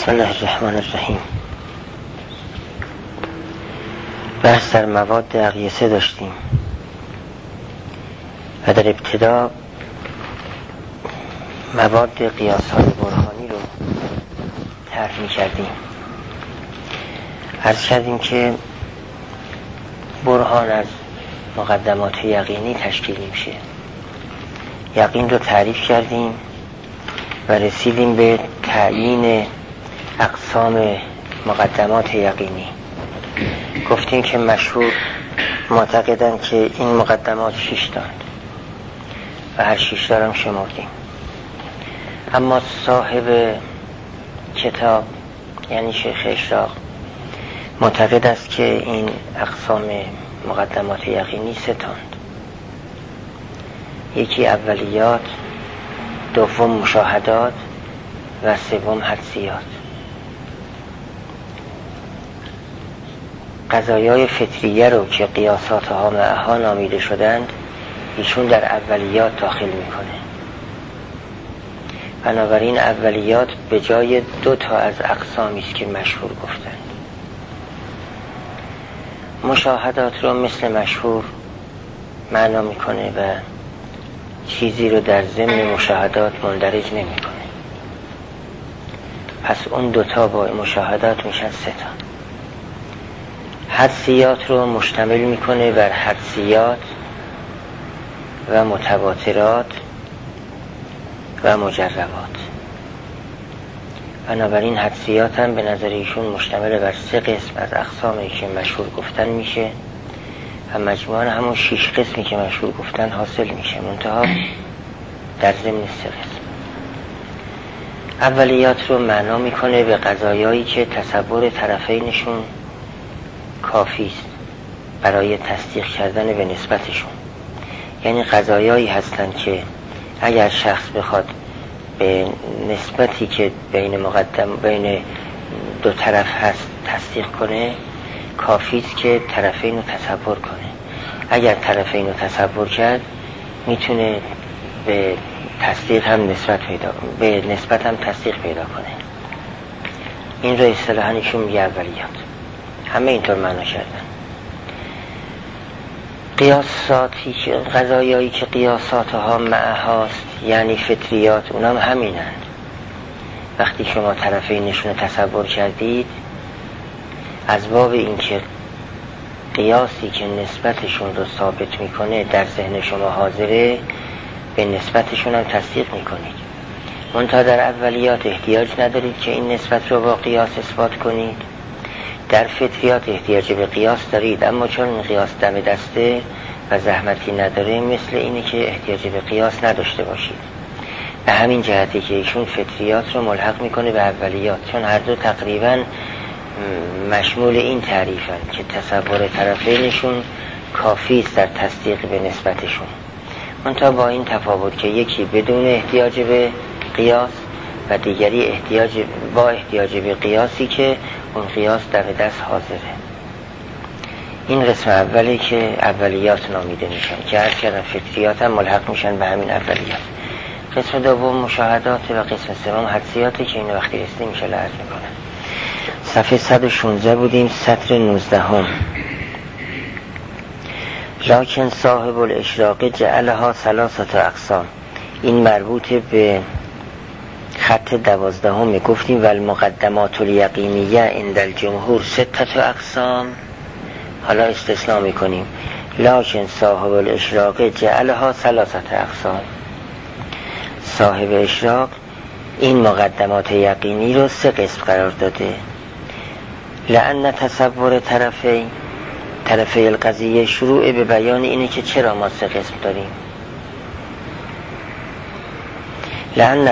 بسم الله الرحمن الرحیم. بحث در مواد اقیسه داشتیم و در ابتدا مواد قیاس‌های برهانی رو طرح می‌کردیم. عرض کردیم که برهان از مقدمات یقینی تشکیل میشه. یقین رو تعریف کردیم و رسیدیم به تعیین اقسام مقدمات یقینی. گفتیم که مشهور معتقدن که این مقدمات 6 تاند و هر 6 تا هم شمردیم، اما صاحب کتاب یعنی شیخ اشراق معتقد است که این اقسام مقدمات یقینی 3 تاند. یکی اولیات، دوم مشاهدات و سوم حدسیات. قضایای فطریه رو که قیاسات ها معها نامیده شدند ایشون در اولیات داخل میکنه. بنابراین اولیات به جای 2 تا از اقسامی است که مشهور گفتند. مشاهدات رو مثل مشهور معنا میکنه و چیزی رو در ضمن مشاهدات مندرج نمیکنه. پس اون 2 تا با مشاهدات میشن 3 تا. حدسیات رو مشتمل میکنه بر حدسیات و متواترات و مجربات. بنابراین حدسیات هم به نظر ایشون مشتمل بر 3 قسم از اقسامی که مشهور گفتن میشه و مجموعاً همون 6 قسمی که مشهور گفتن حاصل میشه، منتها در ضمن 3 قسم. اولیات رو معنا میکنه به قضایایی که تصور طرفینشون کافی است برای تصدیق کردن به نسبتشون. یعنی قضایایی هستند که اگر شخص بخواد به نسبتی که بین 2 طرف هست تصدیق کنه، کافی است که طرفین رو تصور کنه. اگر طرفین رو تصور کرد میتونه به تصدیق هم به نسبت هم تصدیق پیدا کنه. این رو اصطلاحاً ایشون میگه اولیات. همه اینطور معنا کردن. قیاساتی که قضایایی که قیاساتها معهاست یعنی فطریات، اونم همینن. وقتی شما طرفینشون رو تصور کردید، از باب این که قیاسی که نسبتشون رو ثابت میکنه در ذهن شما حاضره، به نسبتشون هم تصدیق میکنید. منتها در اولیات احتیاج ندارید که این نسبت رو با قیاس اثبات کنید. در فطریات احتیاج به قیاس دارید، اما چون این قیاس دم دسته و زحمتی نداره، مثل اینه که احتیاج به قیاس نداشته باشید. به همین جهتی که ایشون فطریات رو ملحق میکنه به اولیات، چون هر دو تقریبا مشمول این تعریفن که تصور طرفینشون کافی است در تصدیق به نسبتشون، منتها با این تفاوت که یکی بدون احتیاج به قیاس و دیگری احتیاج به قیاسی که اون قیاس در دست حاضره. این قسم اولی که اولیات نامیده میشن که عرض کردن فطریات هم ملحق میشن به همین اولیات. قسم دوم مشاهدات و قسم سوم حدسیاتی که این وقتی رسیدیم میشه عرض میکنن. صفحه 116 بودیم، سطر 19 هم. لکن صاحب الاشراق جعلها 3 اقسام. این مربوط به خط 12 گفتیم و المقدمات الیقینیه عند الجمهور 6 اقسام. حالا استثناء میکنیم لکن صاحب الاشراق جعلها 3 اقسام. صاحب اشراق این مقدمات یقینی رو 3 قسم قرار داده. لأن تصور طرفی القضیه شروع به بیان اینه که چرا ما 3 قسم داریم. لأن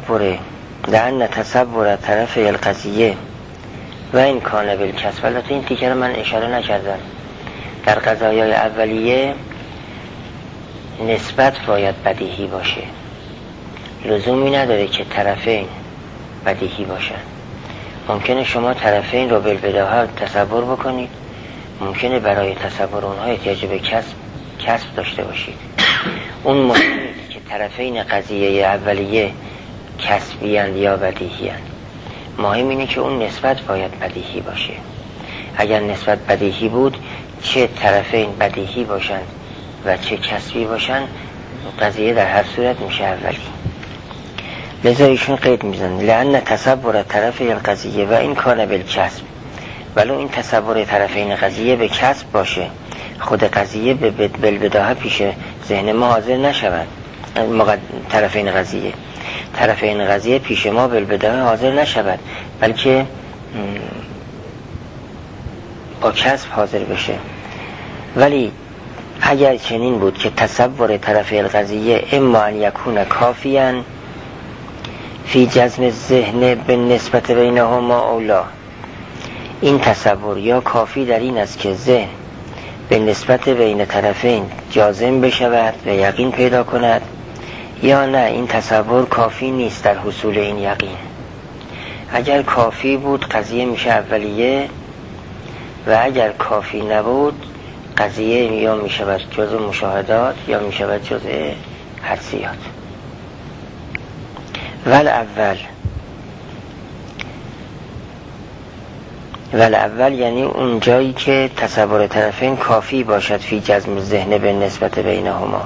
تصور طرفی القضیه و این کانه بالکسب. البته این تیکه رو من اشاره نکردم. در قضایای اولیه نسبت باید بدیهی باشه، لزومی نداره که طرفین بدیهی باشن. ممکنه شما طرفین رو بالبداهه تصور بکنید، ممکنه برای تصور اونها احتیاج به کسب داشته باشید. اون مهمه که طرفین قضیه اولیه کسبی‌اند یا بدیهی‌اند. مهم اینه که اون نسبت باید بدیهی باشه. اگر نسبت بدیهی بود، چه طرفین بدیهی باشند و چه کسبی باشند، قضیه در هر صورت میشه اولی. لذا ایشون قید میزنه لأن تصور طرف القضیه و این کان بالکسب، ولو این تصور طرفین قضیه به کسب باشه، خود قضیه به بالبداهه پیش ذهن ما حاضر نشود. طرفین قضیه پیش ما بالبداهه حاضر نشود، بلکه با کسب حاضر بشه. ولی اگر چنین بود که تصور طرف القضیه اما ان یکون کافیاً فی جزم الذهن به نسبت بینهما اولا، این تصور یا کافی در این است که ذهن به نسبت بین طرفین جازم بشود و یقین پیدا کند، یا نه این تصور کافی نیست در حصول این یقین. اگر کافی بود قضیه میشه اولیه، و اگر کافی نبود قضیه یا میشود جزء مشاهدات یا میشود جزء حدسیات. اول یعنی اون جایی که تصور طرفین کافی باشد فی جزم ذهن به نسبت بینهما.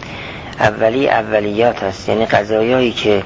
اولیات است، یعنی قضایایی که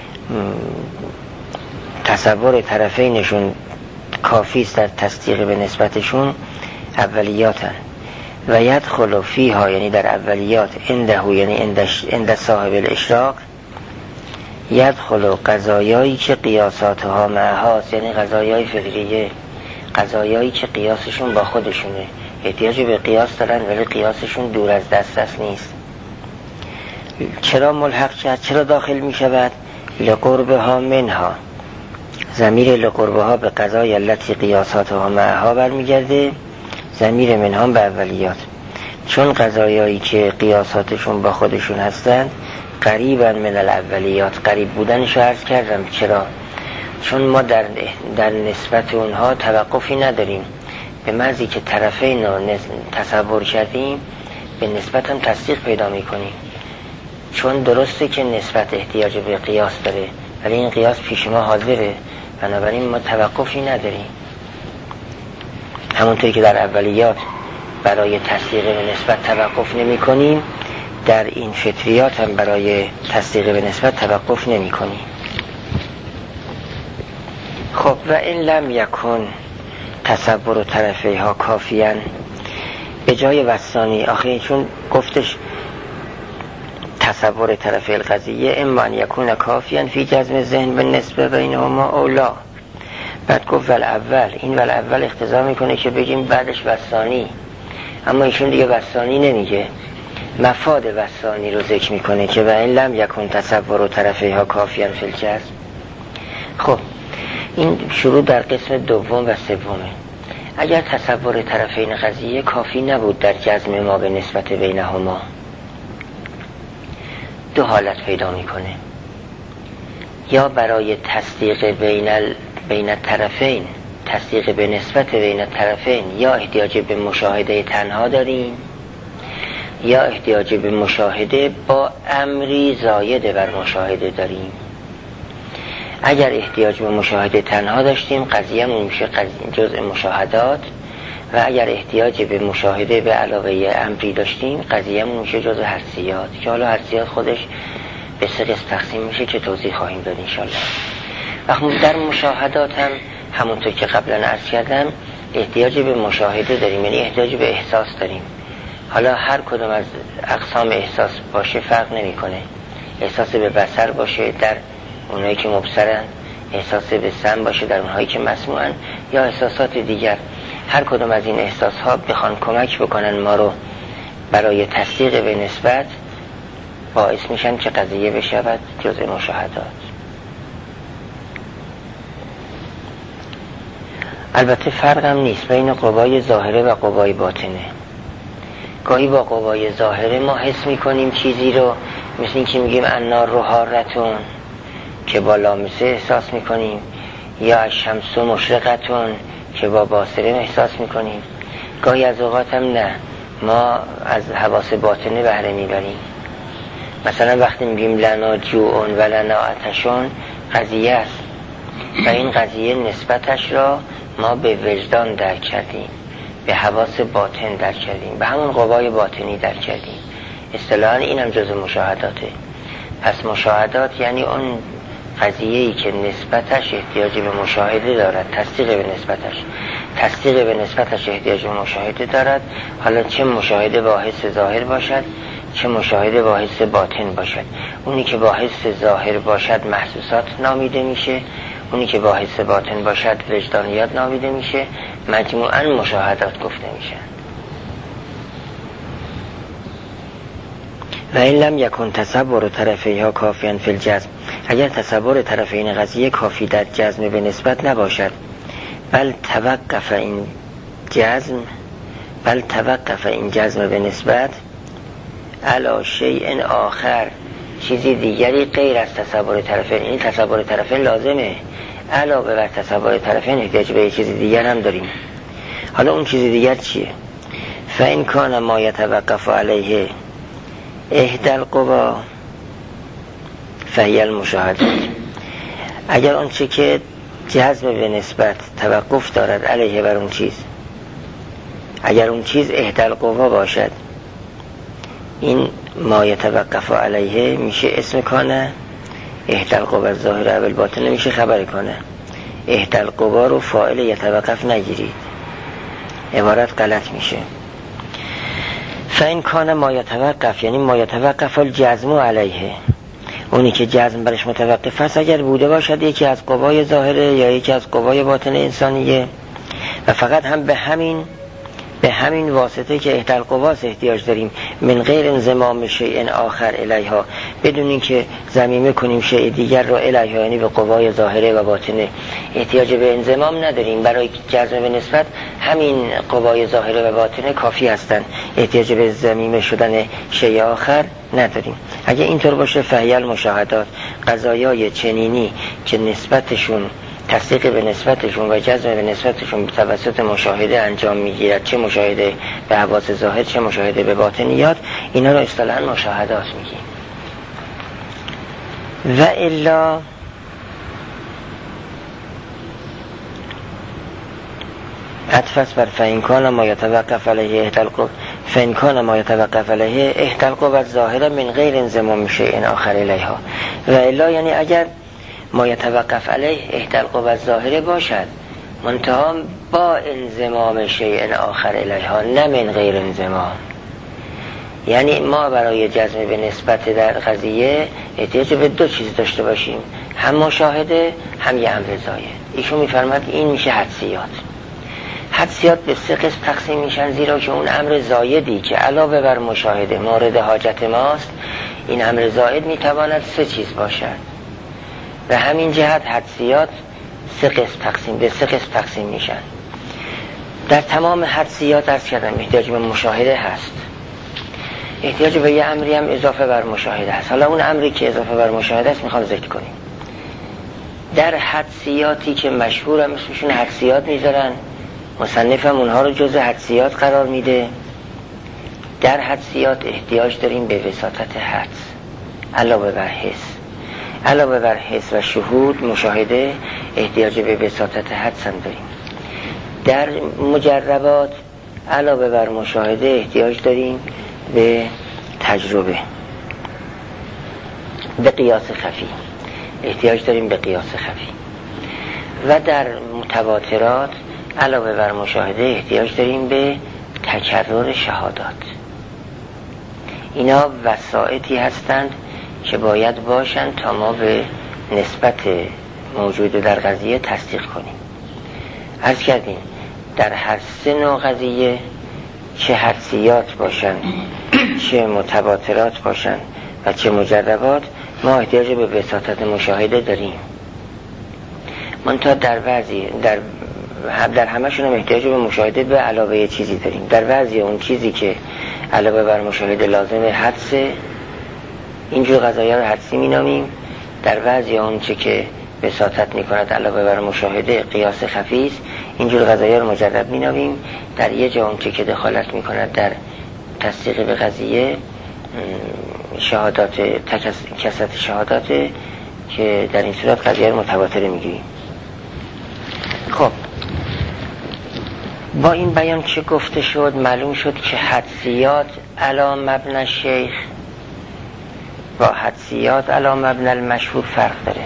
تصور طرفینشون کافی است در تصدیق به نسبتشون، اولیاتن. و یدخل فیها یعنی در اولیات، عنده یعنی عند صاحب الاشراق، یدخل قضایایی که قیاساتها معهاست، یعنی قضایای فکریه، قضایایی که قیاسشون با خودشونه، احتیاج به قیاس دارن ولی قیاسشون دور از دست نیست. چرا ملحق شد؟ چرا داخل می شود؟ لقربها منها، ضمیر لقربها به قضای التي قیاساتها معها برمیگرده، ضمیر منها به اولیات. چون قضایایی که قیاساتشون با خودشون هستند قریبا من الاولیات، قریب بودنش رو عرض کردم. چرا؟ چون ما در نسبت اونها توقفی نداریم، به محضی که طرفین رو تصور کردیم به نسبت هم تصدیق پیدا میکنیم. چون درسته که نسبت احتیاج به قیاس داره ولی این قیاس پیش ما حاضره، بنابراین ما توقفی نداریم. همونطوری که در اولیات برای تصدیق به نسبت توقف نمی کنیم، در این فطریات هم برای تصدیق به نسبت توقف نمی کنیم. خب و این لم یکن تصور طرفیها کافیاً، به جای وسانی آخه چون گفتش تصور طرف القضیه اما ان یکون کافیاً فی جزم ذهن به نسبت بینهما اولا، بعد گفت اول، این اول اقتضا میکنه که بگیم بعدش وسانی، اما ایشون دیگه وسانی نمیگه، مفاد وسانی رو ذکر میکنه که و این لم یکن تصور طرفیها کافیاً فی الجزم. خب این شروع در قسم دوم و سومه. اگر تصور طرفین قضیه کافی نبود در جزم ما به نسبت بینهما، دو حالت پیدا میکنه، یا برای تصدیق بین طرفین، تصدیق به نسبت بین طرفین، یا احتیاج به مشاهده تنها داریم یا احتیاج به مشاهده با امری زاید بر مشاهده داریم. اگر احتیاج به مشاهده تنها داشتیم قضیه‌مون میشه جزء مشاهدات، و اگر احتیاج به مشاهده به علاوه امری داشتیم قضیه‌مون میشه جزء حدسیات، که حالا حدسیات خودش به سه قسم تقسیم میشه که توضیح خواهیم داد انشالله. و در مشاهدات هم همونطور که قبلا عرض کردم احتیاج به مشاهده داریم، یعنی احتیاج به احساس داریم. حالا هر کدوم از اقسام احساس باشه فرق نمیکنه، احساس به بصر باشه در اونایی که مبصرن، احساس به سمع باشه در اونهایی که مسموعن، یا احساسات دیگر. هر کدوم از این احساس ها بخوان کمک بکنن ما رو برای تصدیق به نسبت، باعث میشن که قضیه بشود جزء مشاهدات. البته فرق هم نیست بین قوای ظاهره و قوای باطنه. گاهی با قوای ظاهره ما حس میکنیم چیزی رو، مثل این که میگیم النار رو حارتون که با لامسه احساس میکنیم، یا الشمس مشرقتون که با باصره احساس میکنیم. گاهی از اوقات هم نه، ما از حواس باطنه بهره میبریم. مثلا وقتی میگیم لنا جوعون و لنا عطشون، قضیه است، و این قضیه نسبتش را ما به وجدان درک کردیم، به حواس باطن درک کردیم، به همون قوای باطنی درک کردیم. اصطلاحاً این هم جزء مشاهداته. پس مشاهدات یعنی اون قضیه‌ای که نسبتش احتیاج به مشاهده دارد، تصدیق به نسبتش احتیاج به مشاهده دارد. حالا چه مشاهده با حس ظاهر باشد، چه مشاهده با حس باطن باشد. اونی که با حس ظاهر باشد محسوسات نامیده میشه، اونی که با حس باطن باشد وجدانیات نامیده میشه. مجموعاً مشاهدات گفته میشن. و این لم یکن تصور طرفیها کافیاً فی الجزم، اگر تصور طرفین قضیه کافی در جزم به نسبت نباشد، بل توقف این جزم به نسبت علی شیء آخر، چیزی دیگری غیر از تصور طرفین. این تصور طرفین لازمه، علاوه بر تصور طرفین احتیاج به چیزی دیگر هم داریم. حالا اون چیزی دیگر چیه؟ فإن کان ما یتوقف علیه احدى القوا فهی المشاهدات، اگر اون چه که جزم به نسبت توقف دارد علیه بر اون چیز، اگر اون چیز احدى القوا باشد، این ما یتوقف علیه میشه اسم کانه، احدى القوا الظاهره اول باطنه میشه خبر کانه. احدى القوا رو فاعل یتوقف نگیرید، عبارت غلط میشه. فإن کان ما یتوقف یعنی ما یتوقف الجزم علیه، اونی که جزم برش متوقف است اگر بوده باشد یکی از قوای ظاهره یا یکی از قوای باطن انسانیه، و فقط هم به همین واسطه که احدى القواس احتیاج داریم، من غیر انضمام شیء آخر الیها، بدون اینکه ضمیمه کنیم شیء دیگر را الیها، یعنی به قوای ظاهره و باطنه احتیاج به انضمام نداریم. برای جزم به نسبت همین قوای ظاهره و باطنه کافی هستند، احتیاج به ضمیمه شدن شیء آخر نداریم. اگه اینطور باشه فهی المشاهدات، قضایای چنینی که نسبتشون تصدیق به نسبتشون و جزم به نسبتشون به توسط مشاهده انجام میگیرد، چه مشاهده به حواس ظاهر چه مشاهده به باطنیات، اینا رو اصطلاحاً مشاهدات میگیم. و الا عطف بر فإن کان ما یتوقف علیه احدى القوا، فإن کان ما یتوقف علیه احدى القوا الظاهره من غیر انضمام شیء آخر الیها. و الا یعنی اگر ما یتوقف علیه احدى القوا الظاهره باشد منتها با انضمام شیء آخر الیها، نه من غیر انضمام. یعنی ما برای جزم به نسبت در قضیه احتیاج به دو چیز داشته باشیم، هم مشاهده هم یه امر زاید. ایشون میفرماد این میشه حدسیات به سه قسم تقسیم میشن، زیرا که اون امر زایدی که علاوه بر مشاهده مورد حاجت ماست، این امر زاید میتواند سه چیز باشد. و همین جهت حدسیات به سه قسم تقسیم میشن. در تمام حدسیات عرض کردم احتیاج به مشاهده هست، احتیاج به یه امری هم اضافه بر مشاهده هست. حالا اون امری که اضافه بر مشاهده است میخوام ذکر کنیم. در حدسیاتی که مشهور هم اسمشون حدسیات میذارن، مصنف هم اونها رو جزء حدسیات قرار میده. در حدسیات احتیاج داریم به وساطت حدس علاوه بر حس و شهود مشاهده، احتیاج به وساطت حدس هم داریم. در مجربات علاوه بر مشاهده احتیاج داریم به تجربه، به قیاس خفی احتیاج داریم، به قیاس خفی. و در متواترات علاوه بر مشاهده احتیاج داریم به تکرار شهادات. اینا وسائطی هستند که باید باشند تا ما به نسبت موجود در قضیه تصدیق کنیم. عرض کردیم در هر سه نوع قضیه، چه حدسیات باشند، چه متواترات باشند و چه مجربات، ما احتیاج به وساطت مشاهده داریم. منتها در همشون هم احتیاج به مشاهده به علاوه چیزی داریم. در بعضی اون چیزی که علاوه بر مشاهده لازمه حدسه، اینجور قضایا رو حدسی مینامیم. در بعضی اون چه که وساطت میکند علاوه بر مشاهده قیاس خفی است، اینجور قضایا رو مجرب مینامیم. در یه جا اون چه که دخالت میکند در تصدیق به قضیه شهادات کسرت شهادات، که در این صورت قضیه رو متواتره میگیریم. خب با این بیان چه گفته شد؟ معلوم شد که حدسیات علی مبنی شیخ با حدسیات علی مبنی المشهور فرق داره.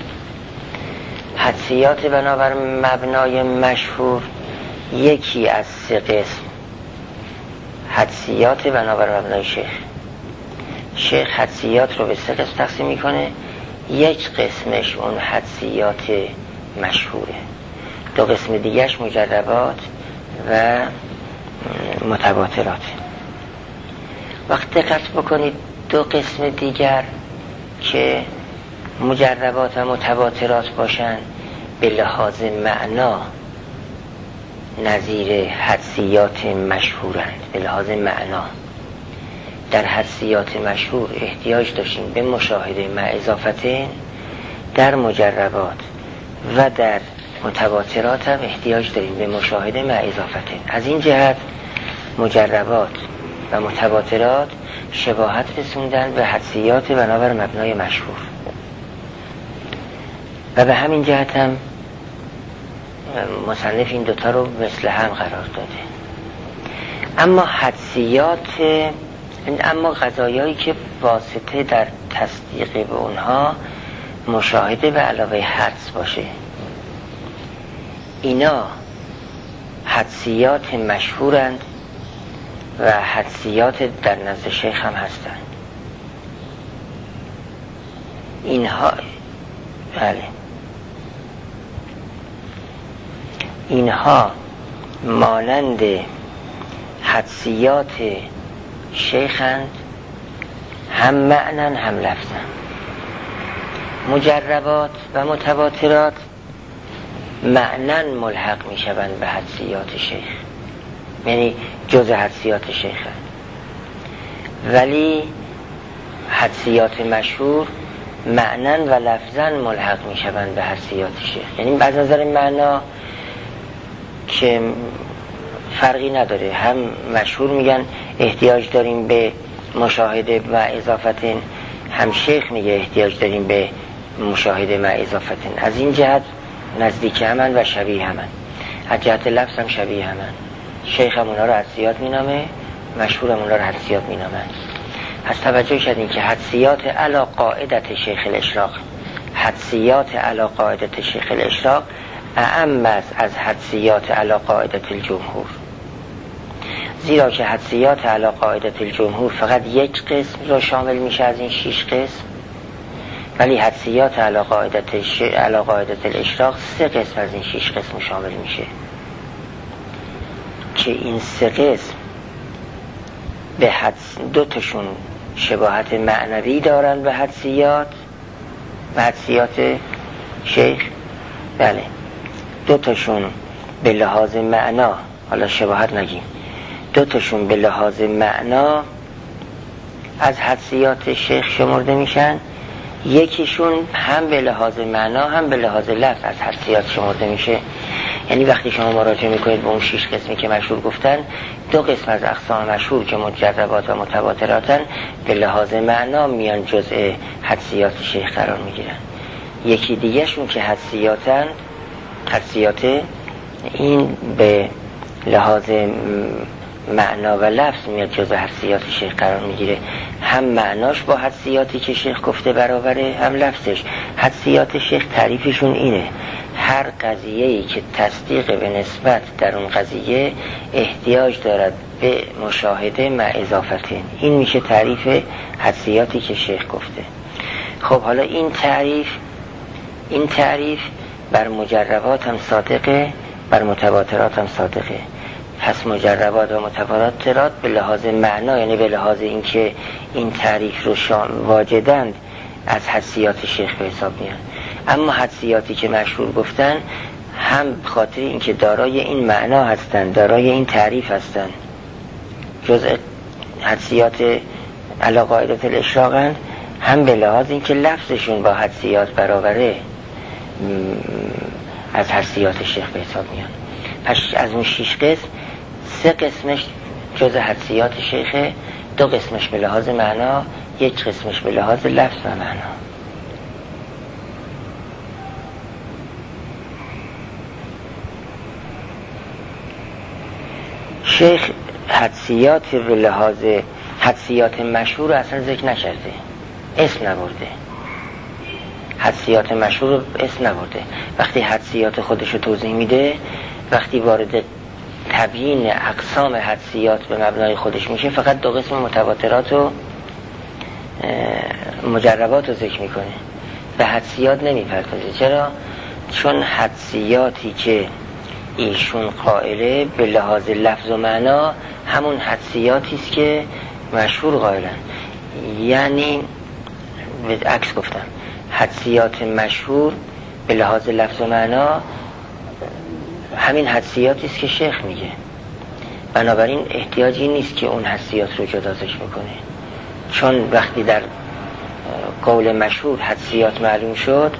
حدسیات بنابر مبنای مشهور یکی از سه قسم. حدسیات بنابر مبنای شیخ حدسیات رو به سه قسم تقسیم میکنه. یک قسمش اون حدسیات مشهوره، دو قسم دیگرش مجربات و متواترات. وقت دقت بکنید دو قسم دیگر که مجربات و متواترات باشن به لحاظ معنا نظیر حدسیات مشهورند. به لحاظ معنا در حدسیات مشهور احتیاج داشتیم به مشاهده مع اضافتین، در مجربات و در متواترات هم احتیاج داریم به مشاهده مع اضافتین. از این جهت مجربات و متواترات شباهت رسوندن به حدسیات بنابر مبنای مشهور و به همین جهت هم مصنف این دوتا رو مثل هم قرار داده. اما اما قضایایی که واسطه در تصدیق به اونها مشاهده به علاوه حدس باشه، اینا حدسیات مشهورند و حدسیات در نزد شیخ هم هستند. اینها مانند حدسیات شیخند، هم معنن هم لفظن. مجربات و متواترات معنن ملحق می شوند به حدسیات شیخ، یعنی جز حدسیات شیخ هست. ولی حدسیات مشهور معنن و لفظن ملحق می شوند به حدسیات شیخ، یعنی از نظر معنا که فرقی نداره. هم مشهور میگن احتیاج داریم به مشاهده و اضافتین، هم شیخ میگه احتیاج داریم به مشاهده و اضافتین. از این جهت نزدیک همن و شبیه همن، از جهت لفظ هم شبیه همن. شیخ هم اونا رو حدسیات مینامه، مشهور هم اونا رو حدسیات مینامن. از توجه شدین که حدسیات علی قاعدت شیخ الاشراق، حدسیات علی قاعدت شیخ الاشراق اعم از حدسیات علی قاعدت الجمهور، زیرا که حدسیات علی قاعدت الجمهور فقط یک قسم رو شامل میشه از این 6 قسم، ولی حدسیات علی قاعدت الاشراق 3 قسم از این 6 قسم شامل میشه که این 3 قسم به حدس دو تاشون شباهت معنوی دارن به حدسیات شیخ، بله، 2 تاشون به لحاظ معنا، حالا شباهت نگیم، 2 تاشون به لحاظ معنا از حدسیات شیخ شمرده میشن، یکیشون هم به لحاظ معنا هم به لحاظ لفظ از حدسیات شمرده میشه. یعنی وقتی شما مراجعه میکنید به اون 6 قسمی که مشهور گفتن، 2 قسم از اقسام مشهور که مجربات و متواتراتن به لحاظ معنا میان جزء حدسیات شیخ قرار میگیرن. یکی دیگه شون که حدسیات این به لحاظ معنا و لفظ میاد جزء حدسیات شیخ قرار میگیره. هم معناش با حدسیاتی که شیخ گفته برابره، هم لفظش. حدسیات شیخ تعریفشون اینه: هر قضیه‌ای که تصدیق به نسبت در اون قضیه احتیاج دارد به مشاهده مع اضافتین. این میشه تعریف حدسیاتی که شیخ گفته. خب حالا این تعریف بر مجربات هم صادقه، بر متواترات هم صادقه. پس مجربات و متواترات به لحاظ معنا، یعنی به لحاظ اینکه این تعریف رو واجدند، از حدسیات شیخ به حساب میان. اما حدسیاتی که مشهور گفتن هم خاطر اینکه دارای این معنا هستن، دارای این تعریف هستن، جزء حدسیات علی قاعدت الاشراقن، هم به لحاظ اینکه لفظشون با حدسیات برابره از حدسیات شیخ به حساب میان. پس از اون 6 قسم 3 قسمش جزء حدسیات شیخه، 2 قسمش به لحاظ معنا، 1 قسمش به لحاظ لفظ و معنا. شیخ حدسیات به لحاظ حدسیات مشهور اصلا ذکر نکرده، اسم نبرده. حدسیات مشهور اسم نبرده. وقتی حدسیات خودشو توضیح میده، وقتی وارد تبیین اقسام حدسیات به مبنای خودش میشه، فقط دو قسم متواترات و مجربات رو ذکر میکنه، به حدسیات نمیپردازه. چرا؟ چون حدسیاتی که ایشون قائله به لحاظ لفظ و معنا همون حدسیاتی است که مشهور قائلن. یعنی به عکس گفتم، حدسیات مشهور به لحاظ لفظ و معنا همین حدسیاتی است که شیخ میگه. بنابراین احتیاجی نیست که اون حدسیات رو جدا ذکر میکنه، چون وقتی در قول مشهور حدسیات معلوم شد،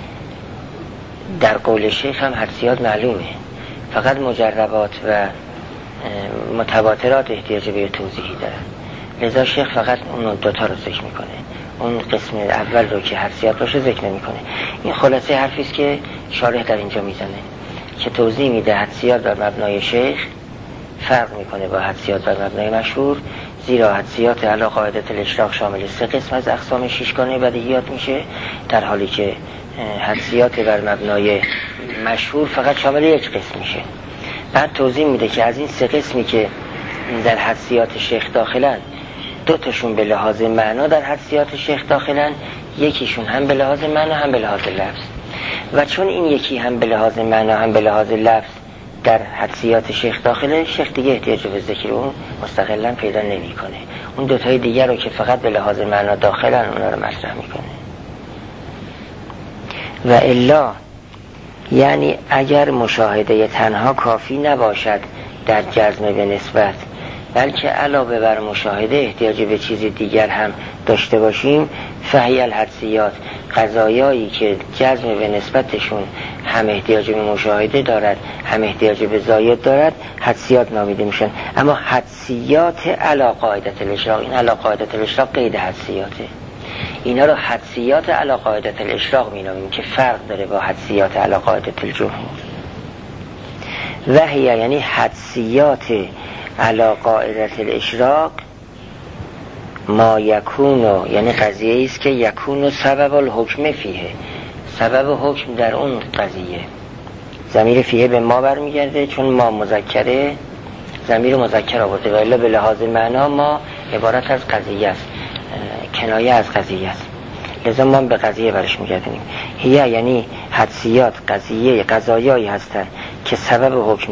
در قول شیخ هم حدسیات معلومه، فقط مجربات و متواترات احتیاج به توضیحی داره. لذا شیخ فقط اون دوتا رو ذکر میکنه، اون قسم اول رو که حدسیات باشه ذکر نمیکنه. این خلاصه حرفی است که شارح در اینجا میزنه که توضیح میده حدسیات بر مبنای شیخ فرق میکنه با حدسیات بر مبنای مشهور، زیرا حدسیات علی قاعده الاشراق شامل 3 قسم از اقسام 6گانه بدیهیات میشه، در حالی که حدسیات بر مبنای مشهور فقط شامل 1 قسم میشه. بعد توضیح میده که از این 3 قسمی که در حدسیات شیخ داخلن، 2 تاشون به لحاظ معنا در حدسیات شیخ داخلن، یکیشون هم به لحاظ معنا هم به لحاظ لفظ. و چون این یکی هم به لحاظ معنا هم به لحاظ لفظ در حدسیات شیخ داخله، شیخ دیگه احتیاج به ذکر اون مستقلا پیدا نمیکنه. اون 2 تای دیگر رو که فقط به لحاظ معنا داخلن اونا رو مطرح میکنه. و الا یعنی اگر مشاهده تنها کافی نباشد در جزم به نسبت، بلکه علاوه بر مشاهده احتیاج به چیز دیگر هم داشته باشیم، فهی الحدسیات، قضایایی که جزم به نسبتشون هم احتیاج به مشاهده دارد هم احتیاج به زاید دارد، حدسیات نامیده میشن. اما حدسیات علی قاعده الاشراق، این علی قاعده الاشراق قید حدسیاته، اینا رو حدسیات علی قاعده الاشراق مینامیم که فرق داره با حدسیات علی قاعده الجمهور. وهی یعنی حدسیات علی قاعده الاشراق ما یکونو، یعنی قضیه است که یکونو سبب الحکم فیه، سبب حکم در اون قضیه. ضمیر فیه به ما برمیگرده چون ما مذکره، ضمیر مذکر آورده، و الا به لحاظ معنا ما عبارت از قضیه است، کنایه از قضیه است، لذا ما به قضیه برش میگردیم. هیه یعنی حدسیات قضیه قضایایی هستند که سبب حکم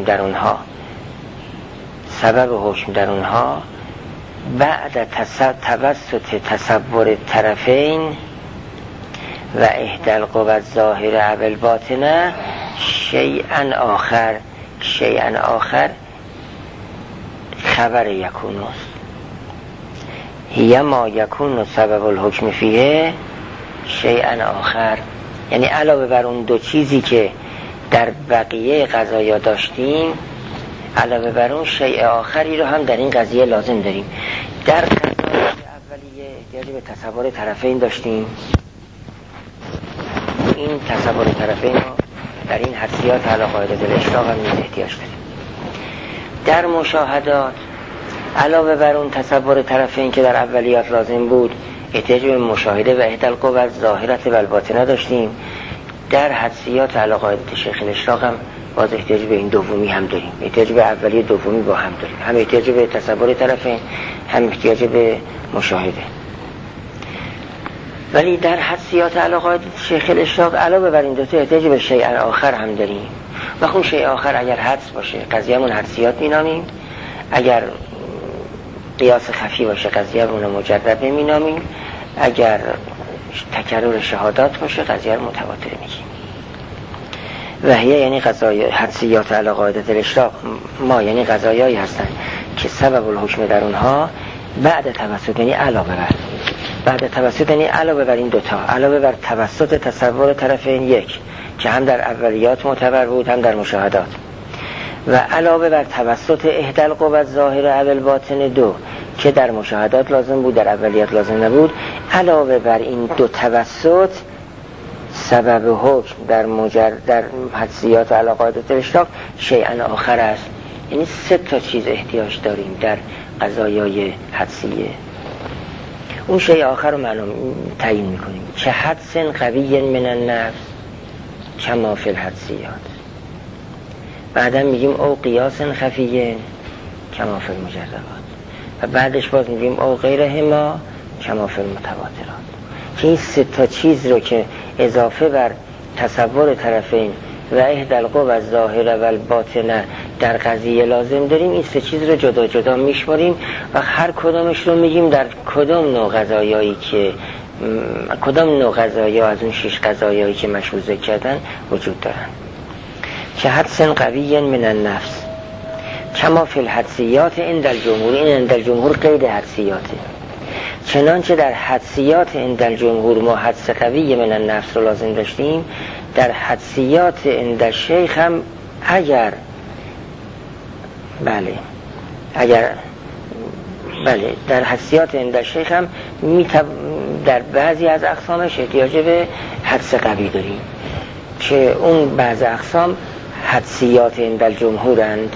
در اونها بعد توسط تصور طرفین و احدى القوى الظاهره او الباطنه شیئا آخر خبر یکونوست. هی ما یکون سبب الحکم فیه شیئا آخر، یعنی علاوه بر اون 2 چیزی که در بقیه قضایا داشتیم، علاوه بر اون شیء آخری رو هم در این قضیه لازم داریم. در قضایای اولیه احتیاج به تصور طرفین داشتیم، این تصور طرفین رو در این حدسیات علی قاعده الاشراق هم احتیاج داریم. در مشاهدات علاوه بر اون تصور طرفین که در اولیات لازم بود، احتیاج به مشاهده و احدى القوى الظاهره و الباطنه داشتیم. در حدسیات علی قاعده شیخ الاشراق هم باز احتیاج به این دومی هم داریم، احتیاج به اولی دومی با هم داریم، هم احتیاج به تصور طرفین هم احتیاج به مشاهده. ولی در حدسیات علی قاعده شیخ الاشراق علاوه بر این 2 تا احتیاج به شیء آخر هم داریم. و خون شیء آخر اگر حدس باشه قضیه‌مون حدسیات مینامیم، اگر قیاس خفی باشه قضیه‌مون مجرد مینامیم، اگر تکرر شهادات باشه قضیه رو متواتر میگیم. وهیه یعنی قضایای حدسیات علی قاعده الاشراق ما یعنی قضایایی هستند که سبب الحکم در اونها بعد توسط، یعنی علاوه بر، بعد توسط یعنی علاوه بر این 2 تا، علاوه بر توسط تصور طرفین 1 که هم در اولیات معتبر بود هم در مشاهدات، و علاوه بر توسط احدى القوى الظاهره او الباطنه 2 که در مشاهدات لازم بود در اولیات لازم نبود، علاوه بر این 2 توسط سبب حکم در حدسیات علی قاعده الاشراق شیئا آخر است، یعنی 3 چیز احتیاج داریم در قضایای حدسیه. اون شیء آخر رو معلوم تعیین میکنیم که حدس قوی من النفس کما فی الحدسیات، بعدا میگیم او قیاس خفی کما فی المجربات، و بعدش باز میگیم او غیرهما کما فی المتواترات. که این 3 چیز رو که اضافه بر تصور طرفین و احدى القوى الظاهره و الباطنه در قضیه لازم داریم، این 3 چیز رو جدا جدا میشماریم و هر کدامش رو میگیم در کدام نوع قضایایی که کدام نوع قضایا از اون 6 قضایایی که مشروع ذکر کردن وجود دارن. که حدس قوی من النفس کما فی الحدسیات عند الجمهور، این عند الجمهور قید حدسیاته، چنانچه در حدسیات عند الجمهور ما حدس قوی من النفس رو لازم داشتیم، در حدسیات عند الشیخ هم اگر در حدسیات عند الشیخ هم در بعضی از اقسامش احتیاج به حدس قوی داریم که اون بعض اقسام حدسیات عند الجمهورند.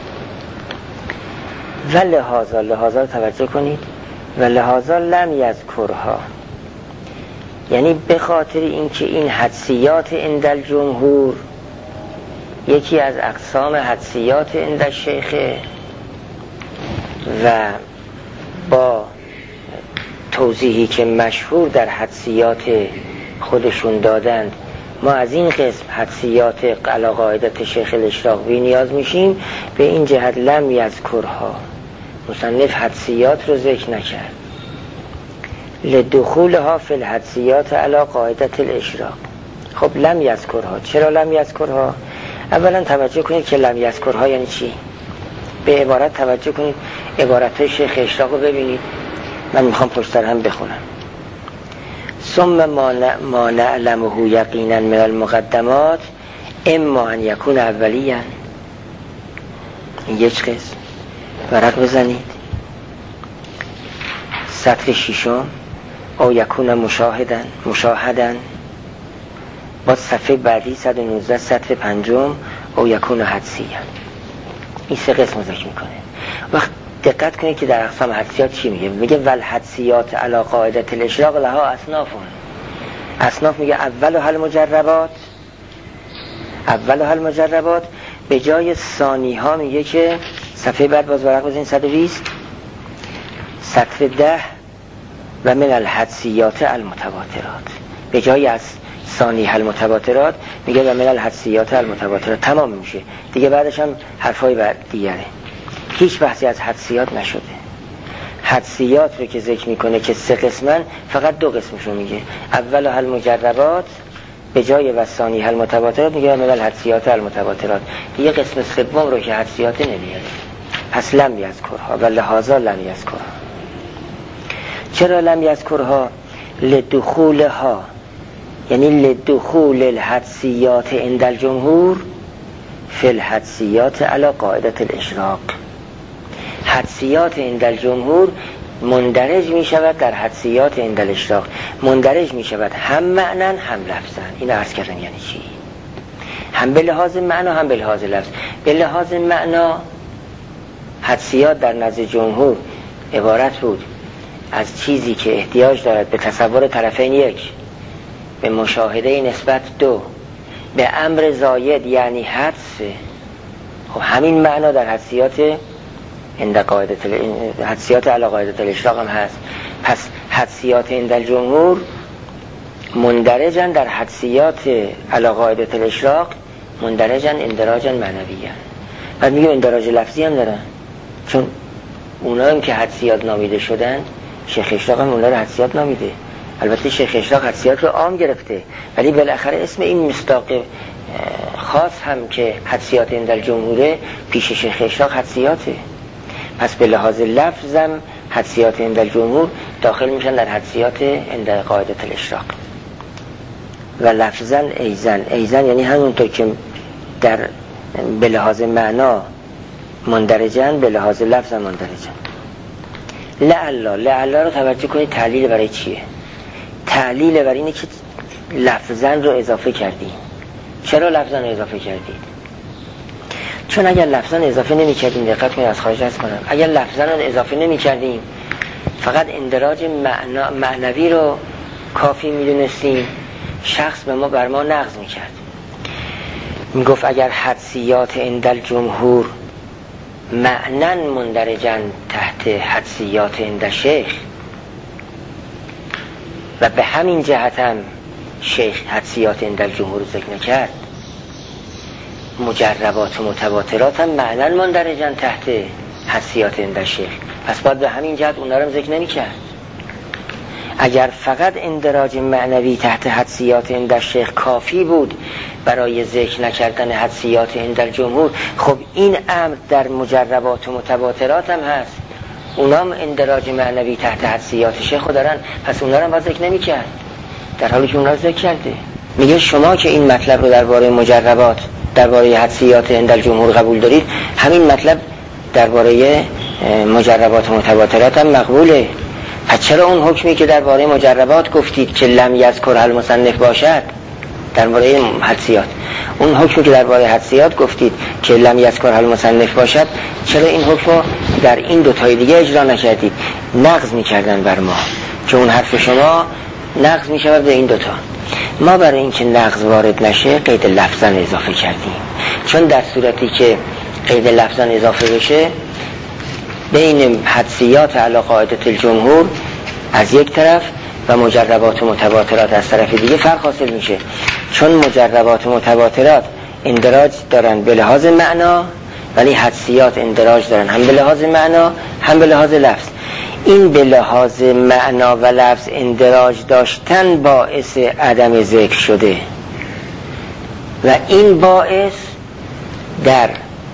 و لحاظا توجه کنید، و لحاظا لم یذکرها، یعنی به خاطر اینکه این حدسیات عند الجمهور یکی از اقسام حدسیات عند الشیخ و با توضیحی که مشهور در حدسیات خودشون دادند ما از این قسم حدسیات علی قاعدت شیخ الاشراقی نیاز میشیم، به این جهت لم یذکرها، مصنف حدسیات رو ذکر نکرد، لدخولها فی الحدسیات علی قاعدت الاشراق. خب لم یذکرها، چرا لم یذکرها؟ اولا توجه کنید که لم یذکرها یعنی چی؟ به عبارت توجه کنید، عبارت شیخ اشراق رو ببینید، من میخوام پشت سر هم بخونم. ثم ما نعلمه یقینا من المقدمات اما ان یکون اولیاً، این یک قسم. ورق بزنید، سطر 6 او یکون مشاهدن، با صفحه بعدی 119 سطر 5 او یکون حدسیاً. این 3 قسم ذکر میکنه. وقت دقت کنید که در اقسام حدسیات چی میگه؟ میگه والحدسیات علی قاعدت الاشراق لها اصناف میگه اولها المجربات، به جای ثانی ها میگه که صفحه بعد باز ورق بزنید 120 سطر 10 و من الحدسیات المتواترات، به جای از ثانی المتواترات میگه و من الحدسیات المتواترات. تمام میشه دیگه، بعدش هم حرفای بعد دیگره، هیچ بحثی از حدسیات نشده. حدسیات رو که ذکر میکنه که 3 قسمن، فقط 2 قسمشو میگه، اولها المجربات به جای و ثانی المتواترات میگه من الحدسیات المتواترات، دیگه قسم 3 رو که حدسیات نمیاره. پس لم یذکرها و لحاظا لم یذکرها. چرا لم یذکرها؟ لدخولها، یعنی لدخول الحدسیات عند الجمهور فی الحدسیات علی قاعدت الاشراق. حدسیات عند الجمهور مندرج می شود در حدسیات عند الاشراق، مندرج می شود هم معنی هم لفظا. این عرض کردن یعنی چی؟ هم به لحاظ معنا هم به لحاظ لفظ. به لحاظ معنا حدسیات در نزد جمهور عبارت بود از چیزی که احتیاج دارد به تصور طرفین 1، به مشاهده نسبت 2، به امر زاید یعنی حدس. خب همین معنا در حدسیات حدسیات علی قاعدت الاشراق هم هست. پس حدسیات عند الجمهور مندرجن در حدسیات علی قاعدت الاشراق، مندرجن اندراجا معنویان. بعد میگه اندراج لفظی هم دارن، چون اونا هم که حدسیات نامیده شدن، شیخ اشراق هم اونا رو حدسیات نامیده. البته شیخ اشراق حدسیات رو عام گرفته، ولی بالاخره اسم این مصداق خاص هم که حدسیات عند الجمهوره پیش شیخ اشراق حدسیاته. پس به لحاظ لفظم حدسیات عند الجمهور داخل میشن در حدسیات عند قاعدت الاشراق. و لفظاً ایزن یعنی همونطور که در به لحاظ معنا مندرجن، به لحاظ لفظ مندرجن. لعلا رو توجه کنید، تعلیل برای چیه؟ تعلیل برای اینه که لفظاً رو اضافه کردیم. چرا لفظاً رو اضافه کردید؟ چون اگر لفظا اضافه نمی کردیم، دقت کنید از خارج از کنم، اگر لفظا رو اضافه نمی کردیم فقط اندراج معنوی رو کافی می دونستیم، شخص به ما بر ما نقض می کرد. می گفت اگر حدسیات اندل جمهور معنن مندرجن تحت حدسیات اندل شیخ، و به همین جهت هم شیخ حدسیات اندل جمهور ذکر نکرد، مجربات و متواترات هم معنن مندرجن تحت حدسیات اندل شیخ، پس باید به همین جهت اونا رو ذکر نمی کرد. اگر فقط اندراج معنوی تحت حدسیات اندل شیخ کافی بود برای ذکر نکردن حدسیات اندل جمهور، خب این امر در مجربات و متواترات هم هست، اونا هم اندراج معنوی تحت حدسیات شیخ دارن، پس اونا رو هم باید ذکر نمی کرد، در حالی که اونا رو ذکر کرده. میگه شما که این مطلب رو درباره مجربات، درباره حدسیات اندل جمهور قبول دارید، همین مطلب درباره مجربات و متواترات هم مقبوله. پس چرا اون حکمی که درباره مجربات گفتید که لم یذکر المصنف باشد درباره حدسیات، اون حکمی که درباره حدسیات گفتید که لم یذکر المصنف باشد، چرا این حکم رو در این دو تای دیگه اجرا نکردید؟ نقض می‌کردن بر ما که اون حرف شما نقض می‌شود به این دوتا. ما برای اینکه نقض وارد نشه قید لفظا اضافه کردیم، چون در صورتی که قید لفظا اضافه بشه بین حدسیات علی قاعده الجمهور از یک طرف و مجربات و متواترات از طرف دیگه فرق حاصل میشه، چون مجربات و متواترات اندراج دارن به لحاظ معنا، ولی حدسیات اندراج دارن هم به لحاظ معنا هم به لحاظ لفظ. این به لحاظ معنا و لفظ اندراج داشتن باعث عدم ذکر شده و این باعث در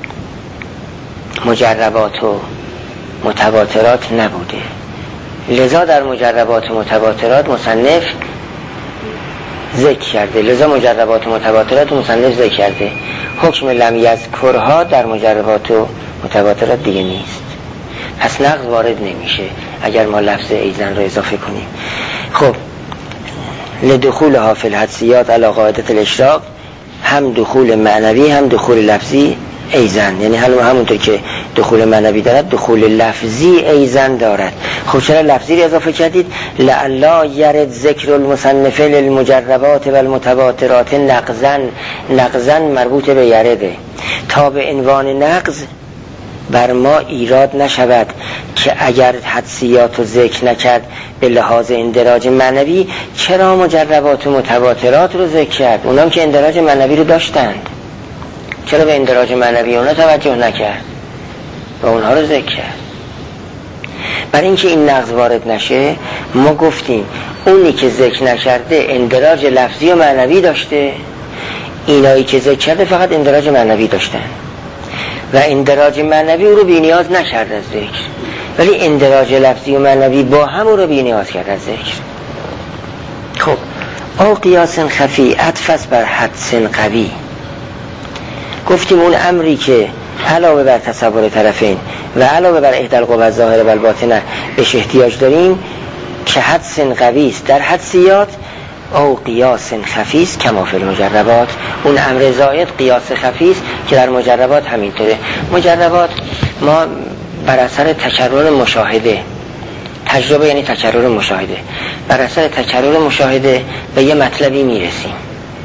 مجربات و متواترات نبوده. لذا در مجربات و متواترات مصنف ذکر کرده، لذا مجربات و متواترات مصنف ذکر کرده. حکم لم یذکرها در مجربات و متواترات دیگه نیست، پس نقض وارد نمیشه اگر ما لفظ ایزن رو اضافه کنیم. خب لدخولها فی الحدسیات علی قاعده الاشراق، هم دخول معنوی هم دخول لفظی ایزن، یعنی همونطور که دخول معنوی دارد دخول لفظی ایزن دارد. خب چرا لفظی رو اضافه کردید؟ لعلا یرد ذکر المصنف للمجربات و المتواترات نقضن مربوط به یرده، تا به عنوان نقض بر ما ایراد نشود که اگر حدسیات رو ذکر نکرد به لحاظ اندراج معنوی، چرا مجربات و متواترات رو ذکر کرد؟ اونام که اندراج معنوی رو داشتند، چرا به اندراج معنوی اونا توجه نکرد و اونها رو ذکر کرد؟ برای اینکه این نقض وارد نشه ما گفتیم اونی که ذکر نکرده اندراج لفظی و معنوی داشته، اینایی که ذکر کرده فقط اندراج معنوی داشتن و اندراج معنوی او رو بی نیاز نکرد از ذکر، ولی اندراج لفظی و معنوی با هم او رو بی نیاز کرد از ذکر. خب او قیاس خفی عطف بر حدس قوی، گفتیم اون امری که علاوه بر تصور طرفین و علاوه بر احدى القوى الظاهره و الباطنه بهش احتیاج داریم که حدس قوی است در حدسیات، او قیاس خفی است کما فی المجربات، اون امر زائد قیاس خفی است که در مجربات همینطوره. مجربات ما بر اثر تکرر مشاهده، تجربه یعنی تکرر مشاهده، بر اثر تکرر مشاهده به یه مطلبی میرسیم.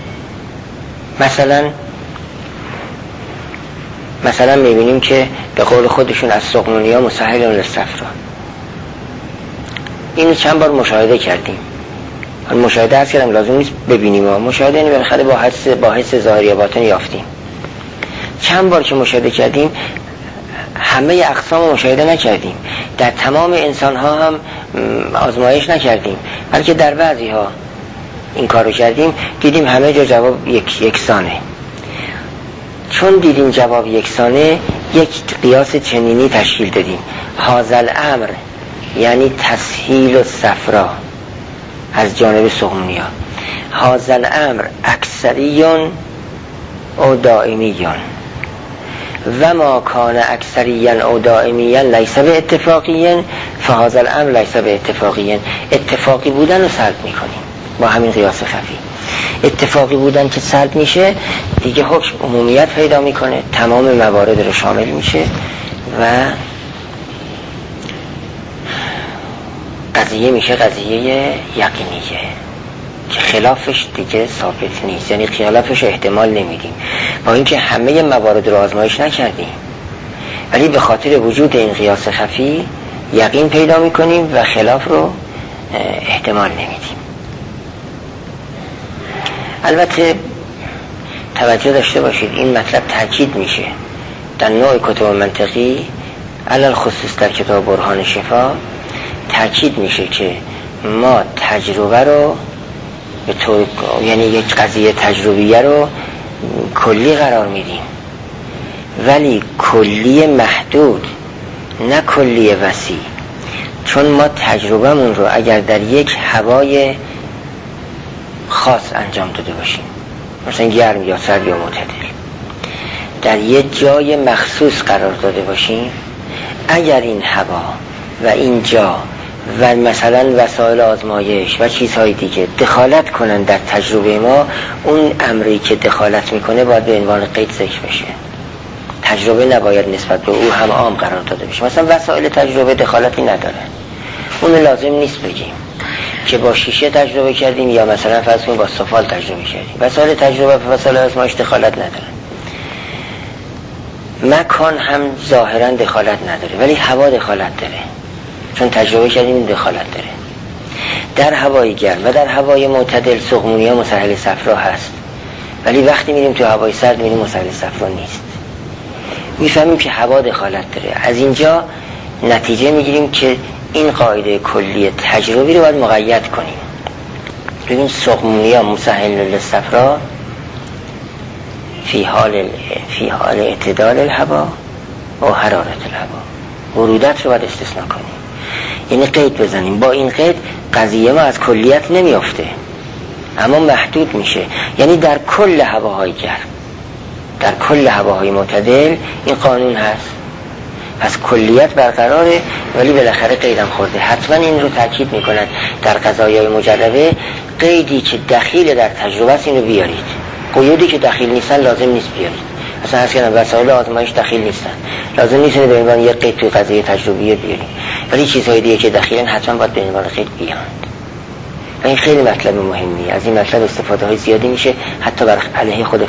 مثلا میبینیم که به قول خودشون از سقمونیا مسهل للصفرا، اینو چند بار مشاهده کردیم. مشاهده هست کردم لازم نیست ببینیم، مشاهده یعنی بالاخره با حس ظاهری یا باطن یافتیم. چند بار که مشاهده کردیم همه اقسام مشاهده نکردیم، در تمام انسان ها هم آزمایش نکردیم، بلکه در بعضی ها این کارو کردیم، دیدیم همه جا جواب یکسانه. چون دیدیم جواب یکسانه یک قیاس چنینی تشکیل دادیم، هازل امر یعنی تسهیل و صفرا از جانب سقمونیا، هازل امر اکثریون او دائمیون و ما کان اکثریون او دائمیون لیس به اتفاقیون فهازل امر لیس به اتفاقیون، اتفاقی بودن رو سلب میکنیم. با همین قیاس خفی. اتفاقی بودن که سلب میشه دیگه حکم عمومیت پیدا میکنه، تمام موارد رو شامل میشه و قضیه میشه قضیه یقینیه که خلافش دیگه ثابت نیست، یعنی خلافش احتمال نمیدیم، با اینکه همه موارد رو آزمایش نکردیم ولی به خاطر وجود این قیاس خفی یقین پیدا میکنیم و خلاف رو احتمال نمیدیم. البته توجه داشته باشید این مطلب تاکید میشه در نوع کتب منطقی، علل خصوص در کتاب برهان شفا تاکید میشه که ما تجربه رو به طور، یعنی یک قضیه تجربیه رو کلی قرار میدیم ولی کلی محدود نه کلی وسیع، چون ما تجربهمون رو اگر در یک هوای خاص انجام داده باشیم، مثلا گرم یا سرد یا معتدل، در یک جای مخصوص قرار داده باشیم، اگر این هوا و این جا و مثلا وسایل آزمایش و چیزهای دیگه دخالت کنن در تجربه ما، اون امری که دخالت میکنه باید به عنوان قید ذکر بشه. تجربه نباید نسبت به او هم عام قرار داده بشه. مثلا وسایل تجربه دخالتی نداره، اون لازم نیست بگیم که با شیشه تجربه کردیم یا مثلا فرض کنیم با سفال تجربه کردیم. وسایل تجربه و وسایل آزمایش دخالت نداره. مکان هم ظاهرا دخالت نداره ولی هوا دخالت داره، چون تجربه کردیم دخالت داره. در هوای گرم و در هوای معتدل سقمونی ها مسهل صفرا هست، ولی وقتی میریم تو هوای سرد میریم مسهل صفرا نیست. میفهمیم که هوا دخالت داره. از اینجا نتیجه میگیریم که این قاعده کلی تجربی رو باید مقید کنیم. ببین سقمونی ها مسهل صفرا فی حال اعتدال الهوا و حرارت الهوا، ورودت رو باید استثناء کنیم، یعنی قید بزنیم. با این قید قضیه ما از کلیت نمیافته اما محدود میشه، یعنی در کل هواهای گرم، در کل هواهای معتدل این قانون هست، پس کلیت برقراره ولی بالاخره قیدم خورده. حتما این رو تاکید میکنن در قضایای مجربه، قیدی که دخیل در تجربه است اینو بیارید، قیودی که دخیل نیستن لازم نیست بیارید. اصلا هست که وسایل آزمایش دخیل نیستن، لازم نیست به عنوان یک قید توی قضیه تجربیه بیاریم، ولی چیزهای دیگه که دخیلن حتما باید به عنوان قید بیاند. و این خیلی مطلب مهمیه. از این مطلب استفاده های زیادی میشه، حتی بر علیه خود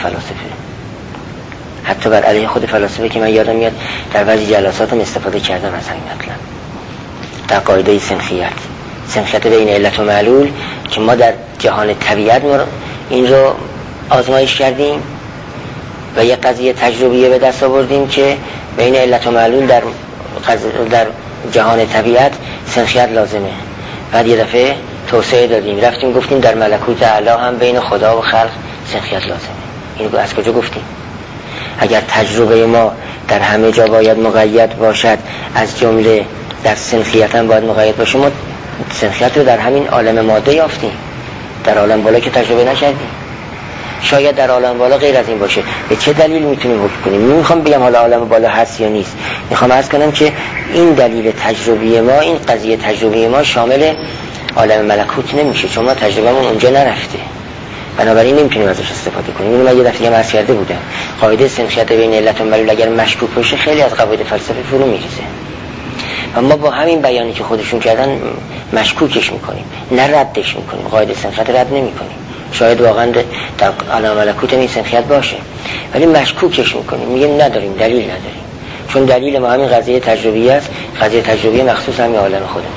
فلاسفه، که من یادم میاد در بعضی جلساتم استفاده کردم از این مطلب. در قاعده سنخیت بین علت و معلول که ما در جهان طبیعت این رو آزمایش کردیم و یک قضیه تجربیه به دست آوردیم که بین علت و معلول در جهان طبیعت سنخیت لازمه. بعد یه دفعه توسعه دادیم، رفتیم گفتیم در ملکوت اعلی هم بین خدا و خلق سنخیت لازمه. اینو از کجا گفتیم؟ اگر تجربه ما در همه جا باید مقید باشد، از جمله در سنخیت هم باید مقید باشه، ما سنخیت رو در همین عالم ماده یافتیم، در عالم بالا که تجربه نکردیم. شاید در عالم بالا غیر از این باشه. به چه دلیل میتونیم حکم کنیم؟ نمیخوام بگم حالا عالم بالا هست یا نیست، میخوام عرض کنم که این دلیل تجربی ما، این قضیه تجربی ما شامل عالم ملکوت نمیشه، چون ما تجربهمون اونجا نرفته، بنابراین نمیتونیم ازش استفاده کنیم. اینو من یه دفعه عرض کرده بودم، قاعده سنخیت بین علت و معلول اگر مشکوک باشه خیلی از قواعد فلسفه فرو میریزه و ما با همین بیانی که خودشون کردن مشکوکش میکنیم، نه ردش میکنیم. قاعده سنخیت رد نمیکنیم، شاید واقعا در عالم ملکوت این سنخیت باشه ولی مشکوکش میکنیم، میگیم نداریم، دلیل نداریم، چون دلیل ما همین قضیه تجربی است، قضیه تجربی مخصوص همین عالم خودمون.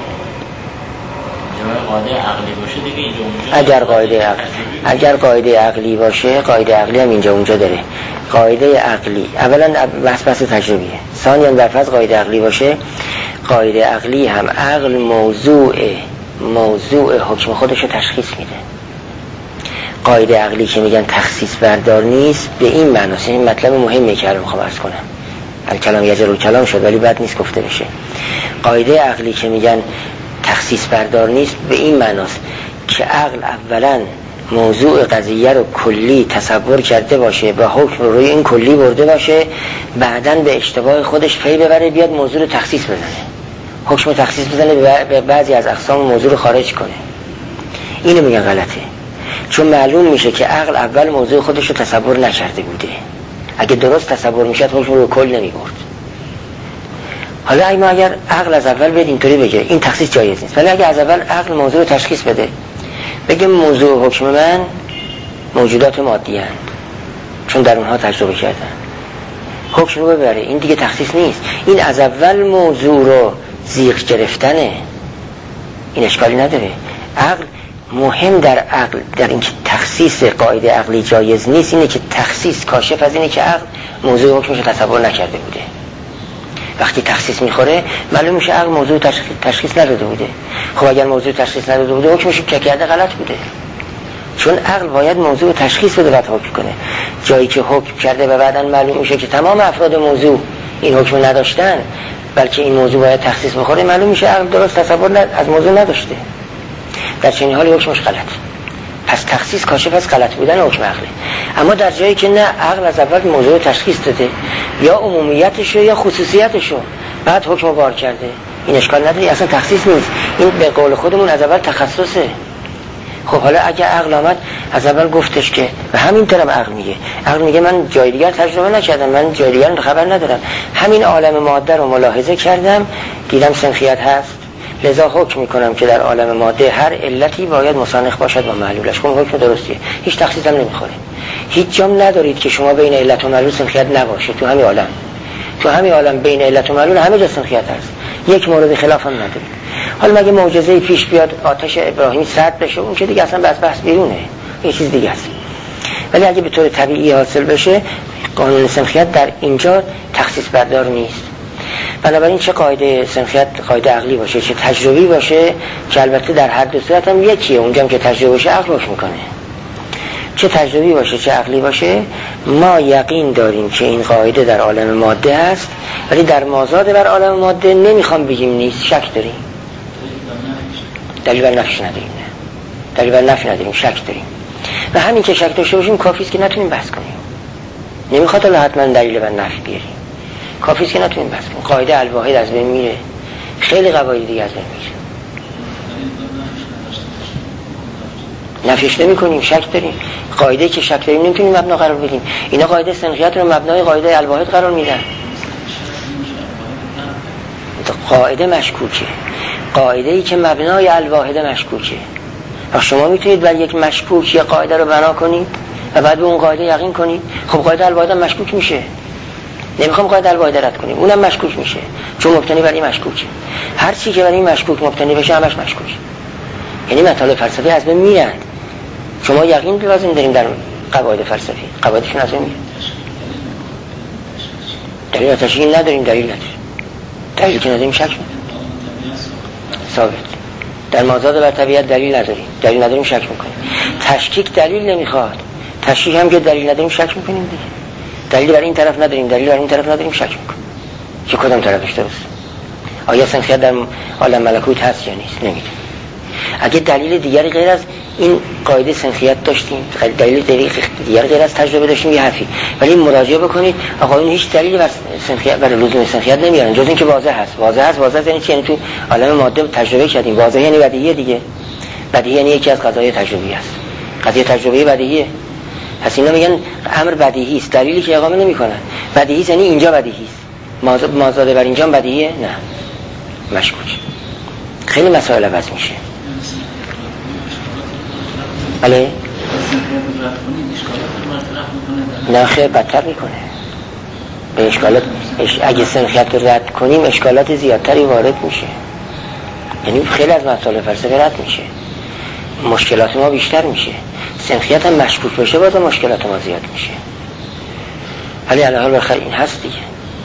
قاعده عقلی باشه دیگه اینجا اونجا، اگر قاعده عقلی باشه، قاعده عقلی هم اینجا اونجا داره. قاعده عقلی اولا بحث تجربیه، ثانیاً در فرض قاعده عقلی باشه، قاعده عقلی هم عقل موضوع حکم خودش رو تشخیص میده. قاعده عقلی که میگن تخصیص بردار نیست، به این معناست. این مطلب مهمه که الان میخوام عرض کنم. الکلام یجر کلام شد ولی بد نیست گفته بشه. قاعده عقلی که میگن تخصیص بردار نیست، به این معناست که عقل اولا موضوع قضیه رو کلی تصور کرده باشه و حکم روی این کلی برده باشه، بعداً به اشتباه خودش پی ببره بیاد موضوع رو تخصیص بزنه، حکم تخصیص بزنه، به بعضی از اقسام موضوع رو خارج کنه. اینو میگن غلطه، چون معلوم میشه که عقل اول موضوع خودش رو تصور نکرده بوده. اگه درست تصور میشد حکم رو کل نمیبرد. حالا اگر عقل از اول بده اینطوری بگه این تخصیص جایز نیست، ولی اگه از اول عقل موضوع رو تشخیص بده، بگه موضوع حکم من موجودات مادی هستند چون در اونها تجربه کردن، حکم رو ببره، این دیگه تخصیص نیست. این از اول موضوع رو زیغ گرفتنه، این اشکالی نداره. عقل مهم در عقل در اینکه تخصیص قاعده عقلی جایز نیست اینه که تخصیص کاشف از اینه که عقل موضوع حکمش رو تصور نکرده بوده. وقتی تخصیص میخوره معلوم میشه عقل موضوع تشخیص نداده بوده. خب اگر موضوع تشخیص نداده بوده حکمش که کرده غلط بوده، چون عقل باید موضوع تشخیص بده بعد حکم کنه. جایی که حکم کرده و بعداً معلوم میشه که تمام افراد موضوع این حکم نداشتن بلکه این موضوع باید تخصیص بخوره، معلوم میشه عقل درست تصور از موضوع نداشته، در چنین حالی حکمش غلط. پس تخصیص کاشف از غلط بودن حکم عقله. اما در جایی که نه عقل از اول موضوع تشخیص داده یا عمومیتشو یا خصوصیتشو بعد حکم رو بار کرده، این اشکال نداره، اصلا تخصیص نیست، این به قول خودمون از اول تخصصه. خب حالا اگه عقل آمد از اول گفتش که و همین طرم عقل میگه من جای دیگر تجربه نکردم، من جای دیگر خبر ندارم، همین عالم ماده رو ملاحظه کردم دیدم سنخیت هست، لذا حکم میکنم که در عالم ماده هر علتی باید مسانخ باشد با معلولش. خب حکم درستیه، هیچ تخصیص هم نمیخوره. هیچ جام ندارید که شما بین علت و معلول سنخیت نباشه. تو همین عالم بین علت و معلول همه جا سنخیت هست، یک مورد خلاف هم ندارید. حالا مگه معجزه‌ای پیش بیاد آتش ابراهیمی سرد بشه، اون که دیگه اصلا بحث بیرونه، یه چیز دیگه است. ولی اگه به طور طبیعی حاصل بشه قانون سنخیت در اینجا تخصیص بردار نیست. بنابراین چه قاعده سنخیت قاعده عقلی باشه چه تجربی باشه، که البته در هر دو صورت هم یکیه، اونجا که تجربه باشه عقل حکم میکنه، چه تجربی باشه چه عقلی باشه، ما یقین داریم که این قاعده در عالم ماده است، ولی در مازاد بر عالم ماده نمیخوام بگیم نیست، شک داریم. دلیل بر نفی نداریم، شک داریم. و همین که شک داشته باشیم کافیست که نتونیم بحث کنیم. نمیخواد الله حتما دلیل بر نفی بیاریم، کافیست که نتونیم بحث کنیم. قاعده الواحد از بین میره، خیلی قواعد دیگه از بین میره. نفیش نمی کنیم، شک داریم. قاعده که شک داریم نمیتونیم مبنا قرار بدیم. اینا قاعده سنخیت رو مبنای قاعده الواحد قرار میدن. قاعده مشکوکه، قاعده ای که مبنای الواحد مشکوکه. شما میتونید بر یک مشکوک یه قاعده رو بنا کنید و بعد به اون قاعده یقین کنید. خب قاعده الواحد مشکوک میشه. نمیخوام قاعده الواحد رد کنیم، اونم مشکوک میشه چون مبتنی بر این مشکوکه. هر چی که بر این مشکوک مبتنی بشه همش مشکوکه. یعنی مطالب فلسفی از بین میرن. شما یقین لازم داریم در قواعد فلسفی، قواعدشون از بین میره. دلیل تشکیل نداریم، دلیل که نداریم شک میکنیم. ثابت در مازاد بر طبیعت دلیل نداریم شک میکنیم. تشکیک دلیل نمیخواد، تشکیک هم که دلیل نداریم شک میکنیم دیگه. دلیل بر این طرف نداریم، دلیل بر این طرف نداریم، شک میکنیم که کدام طرفش درست. آیا سنخیت در عالم ملکوت هست یا نیست؟ نمیدونیم. اگه دلیل دیگری غیر از این قاعده سنخیت داشتیم، دلیل دیگری غیر از تجربه داشتیم یه حرفی، ولی مراجعه بکنید آقایون هیچ دلیلی بر سنخیت برای لزوم سنخیت نمیارن جز اینکه واضح هست. یعنی چی؟ یعنی تو عالم ماده تجربه کردیم. واضح یعنی بدیهیه دیگه. بدیهی یعنی یکی از قضایای تجربی است. قضیه تجربی بدیهیه. پس اینا میگن امر بدیهی است، دلیلی که اقامه نمیکنن. بدیهی یعنی اینجا بدیهی است، مازاد بر اینجا بدیهیه، نه مشکوک. خیلی مسائل عوض میشه. بله؟ نه خیلی بدتر میکنه. به اشکالات اگه سنخیت رو رد کنیم اشکالات زیادتری وارد میشه. یعنی خیلی از مسائل فلسفه رد میشه، مشکلات ما بیشتر میشه. سنخیت هم مشکوک بشه باز مشکلات ما زیاد میشه. ولی علاوه بر این هست دیگه.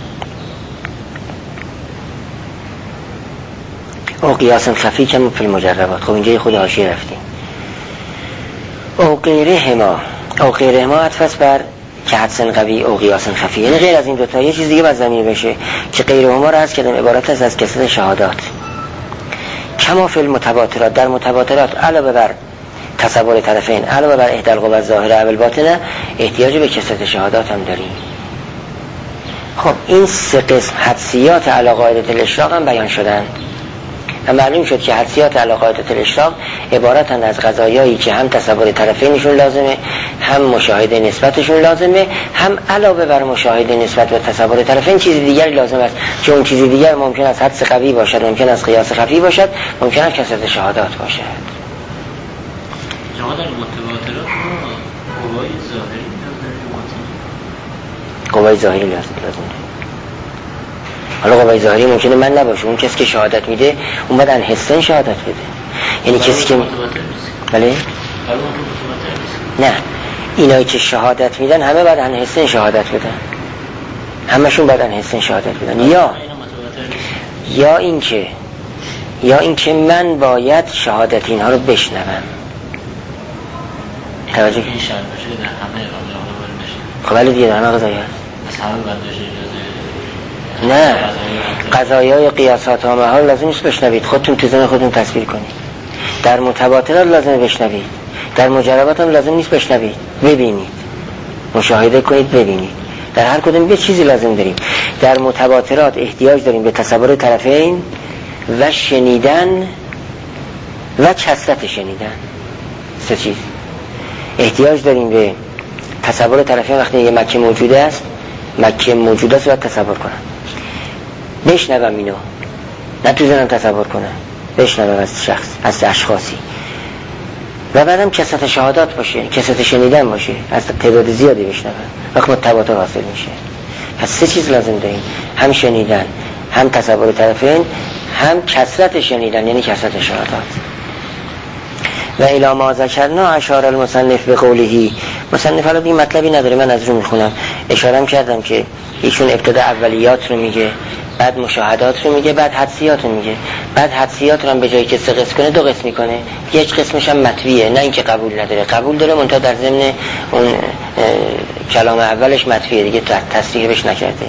او قیاس خفی که فی المجربات. خب اینجا خود حاشیه رفتیم. او غیره ما عطف بر که حدسن قوی او قیاس خفی، یعنی غیر از این دوتا یه چیز دیگه باید ضمیر بشه که غیره ما رو عرض کردم عبارت است از کثرت شهادات. کما فی المتواترات، در متواترات علاوه بر تصور طرفین، علاوه بر احدى القوى الظاهره و الباطنه، احتیاج به کثرت شهادات هم داریم. خب این سه قسم حدسیات علی قاعده الاشراق هم بیان شدن و معلوم شد که حدسیات علی قاعده الاشراق عبارتند از قضایایی که هم تصور طرفینشون لازمه، هم مشاهده نسبتشون لازمه، هم علاوه بر مشاهده نسبت و تصور طرفین چیز دیگری لازم است که اون چیز دیگر ممکن است حدس قوی باشد، ممکن است قیاس خفی باشد، ممکن است کثرت شهادات باشد. جهاد المتواترات قوای ظاهری قوای ظاهری لازم حالا قوای ظاهری ممکنه من نباشه، اون کسی که شهادت میده اون باید انحسن شهادت بده، یعنی کسی که بله نه اینایی که شهادت میدن همه باید انحسن شهادت بدن، همشون باید انحسن شهادت بدن، یا اینکه من باید شهادت اینها رو بشنوم. توجه این شرط باشه در همه قضایا بشه. خب ولی دیگه در همه قضایا از همه برداشت نه قضایای قیاسات و محال لازم نیست بشنوید، خودتون تو ذهن خودتون تصویر کنید. در متواترات لازم بشنوید، در مجربات هم لازم نیست بشنوید، ببینید، مشاهده کنید، ببینید. در هر کدوم یه چیزی لازم داریم. در متواترات احتیاج داریم به تصور طرفین و شنیدن و کثرت شنیدن. سه چیز احتیاج داریم به تصور طرفین. وقتی یه مکه موجوده است باید تصور کنم، بشنوم اینو، نه تو ذهنم تصور کنم، بشنوم از شخص، از اشخاصی، و بعدم کثرت شهادات باشه، کثرت شنیدن باشه، از تعداد زیادی بشنوم، وقت متواتر حاصل میشه. پس سه چیز لازم داریم، هم شنیدن، هم تصور طرفین، هم کثرت شنیدن یعنی کثرت شهادات. و الی ما ذکرنا اشار المصنف به قوله، مصنف حالا این مطلبی نداره، من از رو میخونم، اشارم کردم که ایشون ابتدا اولیات رو میگه، بعد مشاهدات رو میگه، بعد حدسیات رو میگه. بعد حدسیات رو هم به جایی که سه قسم کنه دو قسم میکنه، یک قسمش هم مطویه، نه اینکه قبول نداره، قبول داره منتها در ضمن اون کلام اولش مطویه دیگه، تصریح بهش نکرده.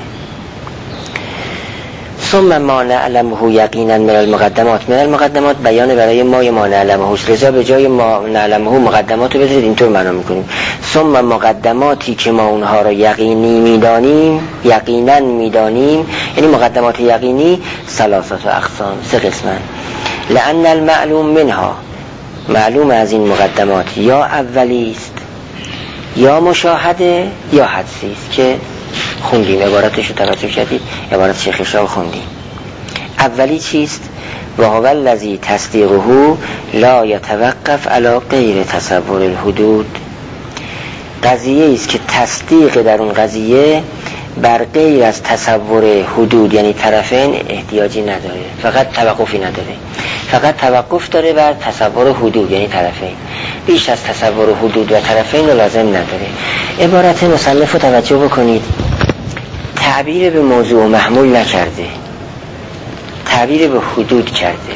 ثم ما نعلمه یقینا من المقدمات بیان برای ما نعلمه، رضا به جای ما نعلمه مقدمات رو بذارید، اینطور معنا میکنیم. ثم مقدماتی که ما اونها رو یقینا میدانیم، یعنی مقدمات یقینی ثلاثه اقسام، سه قسمن. لأن المعلوم منها، معلوم از این مقدمات یا اولی است یا مشاهده یا حدسی است که خوندیم، عبارتش رو توجه کردید، عبارت شیخ اشراق خوندیم. اولی چیست؟ و هو الذی تصدیقه لا یتوقف علی غیر تصور الحدود، قضیه است که تصدیق در اون قضیه بر غیر از تصور حدود یعنی طرفین احتیاجی نداره، فقط توقفی نداره، فقط توقف داره بر تصور حدود یعنی طرفین، بیش از تصور حدود و طرفین رو لازم نداره. عبارت مصنف رو توجه بکنید، تعبیر به موضوع محمول نکرده، تعبیر به حدود کرده.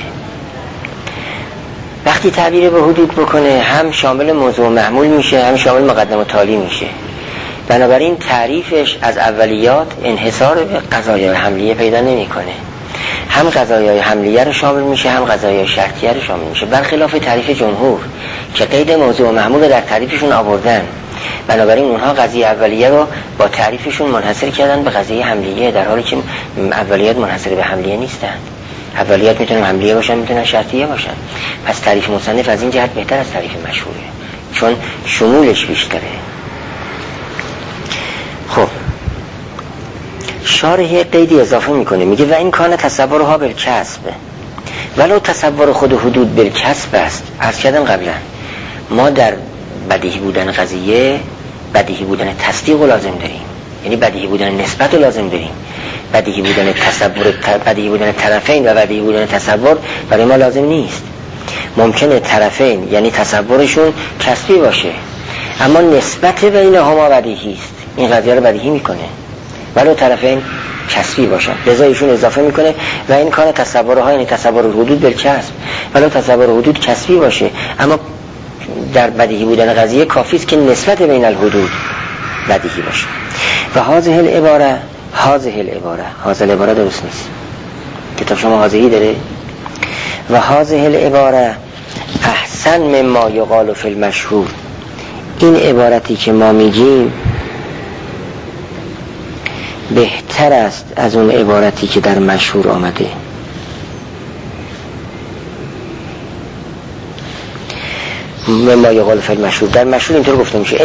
وقتی تعبیر به حدود بکنه هم شامل موضوع محمول میشه، هم شامل مقدم و تالی میشه. بنابراین تعریفش از اولیات انحصار به قضایای حملیه پیدا نمیکنه، هم قضایای حملیه رو شامل میشه، هم قضایای شرطیه رو شامل میشه، برخلاف تعریف جمهور که قید موضوع محمول رو در تعریفشون آوردن. بنابراین اونها قضیه اولیه رو با تعریفشون منحصر کردن به قضیه حملیه، در حالی که اولیات منحصر به حملیه نیستن. اولیات میتونن حملیه باشن، میتونن شرطیه باشن. پس تعریف مصنف از این جهت بهتر از تعریف مشهوره، چون شمولش بیشتره. خب شارح قیدی اضافه میکنه، میگه و این کان تصورها بالکسب ولو تصور خود حدود بالکسب است. عرض کردم قبلا ما در بدیهی بودن قضیه بدیهی بودن تصدیق رو لازم داریم، یعنی بدیهی بودن نسبت رو لازم داریم. بدیهی بودن تصور، بدیهی بودن طرفین و بدیهی بودن تصور برای ما لازم نیست. ممکنه طرفین یعنی تصورشون کسبی باشه اما نسبت بینهما بدیهی است، این قضیه رو بدیهی میکنه، ولو طرفین کسبی باشن. لذا ایشون اضافه میکنه و این کار تصورها یعنی تصور حدود بالکسب، ولو تصور حدود کسبی باشه اما در بدیهی بودن قضیه کافی است که نسبت بین الحدود بدیهی باشه. و هذه العباره درست نیست، کتاب شما هذهی داره. و هذه العباره احسن مما یقال فی المشهور، این عبارتی که ما میگیم بهتر است از اون عبارتی که در مشهور آمده. ما یقال فی المشهور. در مشهور اینطور گفته میشه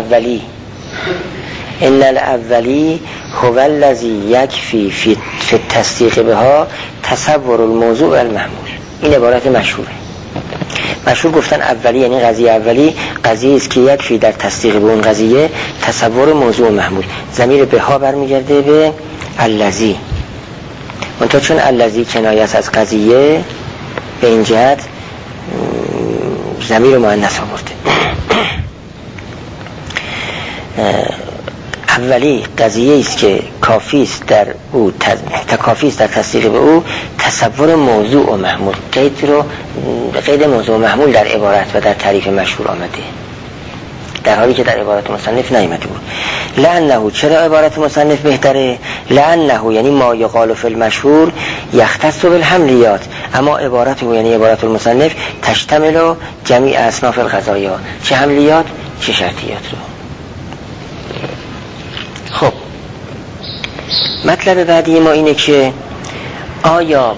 ان الاولی هو الذی یکفی فی التصدیق بها تصور الموضوع المحمول. این عبارت مشهوره. مشهور گفتن اولی یعنی قضیه اولی قضیه است که یکفی در تصدیق به اون قضیه تصور موضوع محمول. ضمیر به ها برمیگرده به الذی، منتها چون الذی کنایه است از قضیه به این جهت ضمیر مؤنث آورده. اولی قضیه است که کافی است در او کافی است در تصدیق به او تصور موضوع و محمول. قید موضوع و محمول در عبارت و در تعریف مشهور آمده، در حالی که در عبارت مصنف نیامده بود. لعنه، چرا عبارت مصنف بهتره؟ لعنه یعنی ما یقال فی المشهور یختص بالحملیات، اما عبارته یعنی عبارت المصنف تشتمل جمیع اصناف القضایا، چه حملیات چه شرطیات رو. خب مطلب بعدی ما اینه که آیا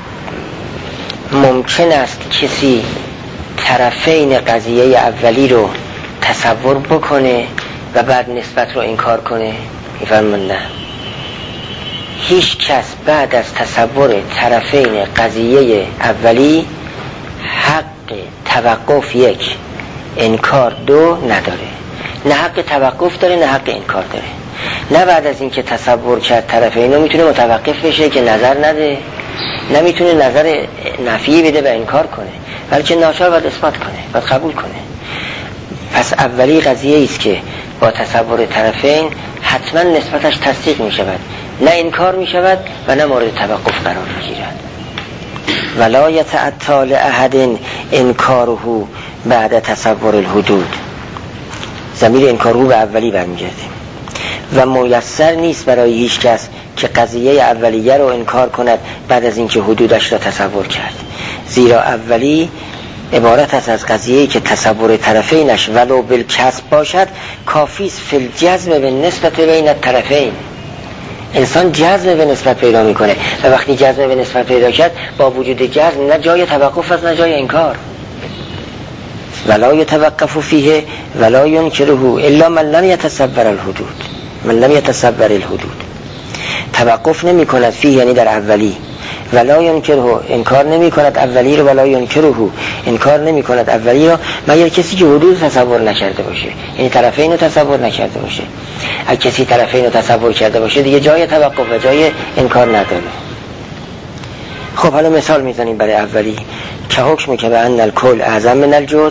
ممکن است کسی طرفین قضیه اولی رو تصور بکنه و بعد نسبت رو انکار کنه؟ میفرمون نه. هیچ کس بعد از تصور طرفین قضیه اولی حق توقف یک، انکار دو نداره. نه حق توقف داره نه حق انکار داره. نه بعد از اینکه تصور کرد طرفین رو میتونه متوقف بشه که نظر نده، نمیتونه نظر نفی بده و انکار کنه، بلکه ناچار باید اثبات کنه، باید قبول کنه. پس اولی قضیه است که با تصور طرفین حتما نسبتش تصدیق می شود، نه انکار می شود و نه مورد توقف قرار می گیرد. ولا یتعطل احد انکاره بعد تصور الحدود. ضمیر انکاره به اولی برمیگرده. و میسر نیست برای هیچ کس که قضیه اولیه رو انکار کند بعد از اینکه حدودش را تصور کرد، زیرا اولی عبارت است از قضیه‌ای که تصور طرفینش ولو بالکسب باشد کافی است فی الجزم به نسبت بین الطرفین. انسان جزم به نسبت پیدا میکنه و وقتی جزم به نسبت پیدا کرد با وجود جزم نه جای توقف است نه جای انکار. ولا یتوقف فیه ولا ینکره الا من لم یتصور الحدود. من لم یتصور الحدود. توقف نمی کند فیه یعنی در اولی، ولا ینکره انکار نمی کند اولی رو، ولا ینکره انکار نمی کند اولی رو مگر کسی که حدود تصور نکرده باشه، یعنی طرفین رو تصور نکرده باشه. اگه کسی طرفین رو تصور کرده باشه دیگه جای توقف و جای انکار نداره. خب حالا مثال میزنیم برای اولی که حکم که به ان الکل اعظم من الجزء.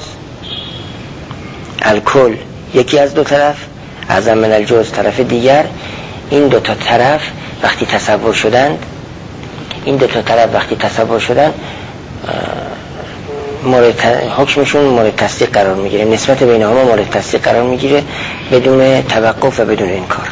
الکل یکی از دو طرف، اعظم من الجزء طرف دیگر. این دو تا طرف وقتی تصور شدند، حکمشون مورد تصدیق قرار میگیره، نسبت بینهما مورد تصدیق قرار میگیره بدون توقف و بدون انکار.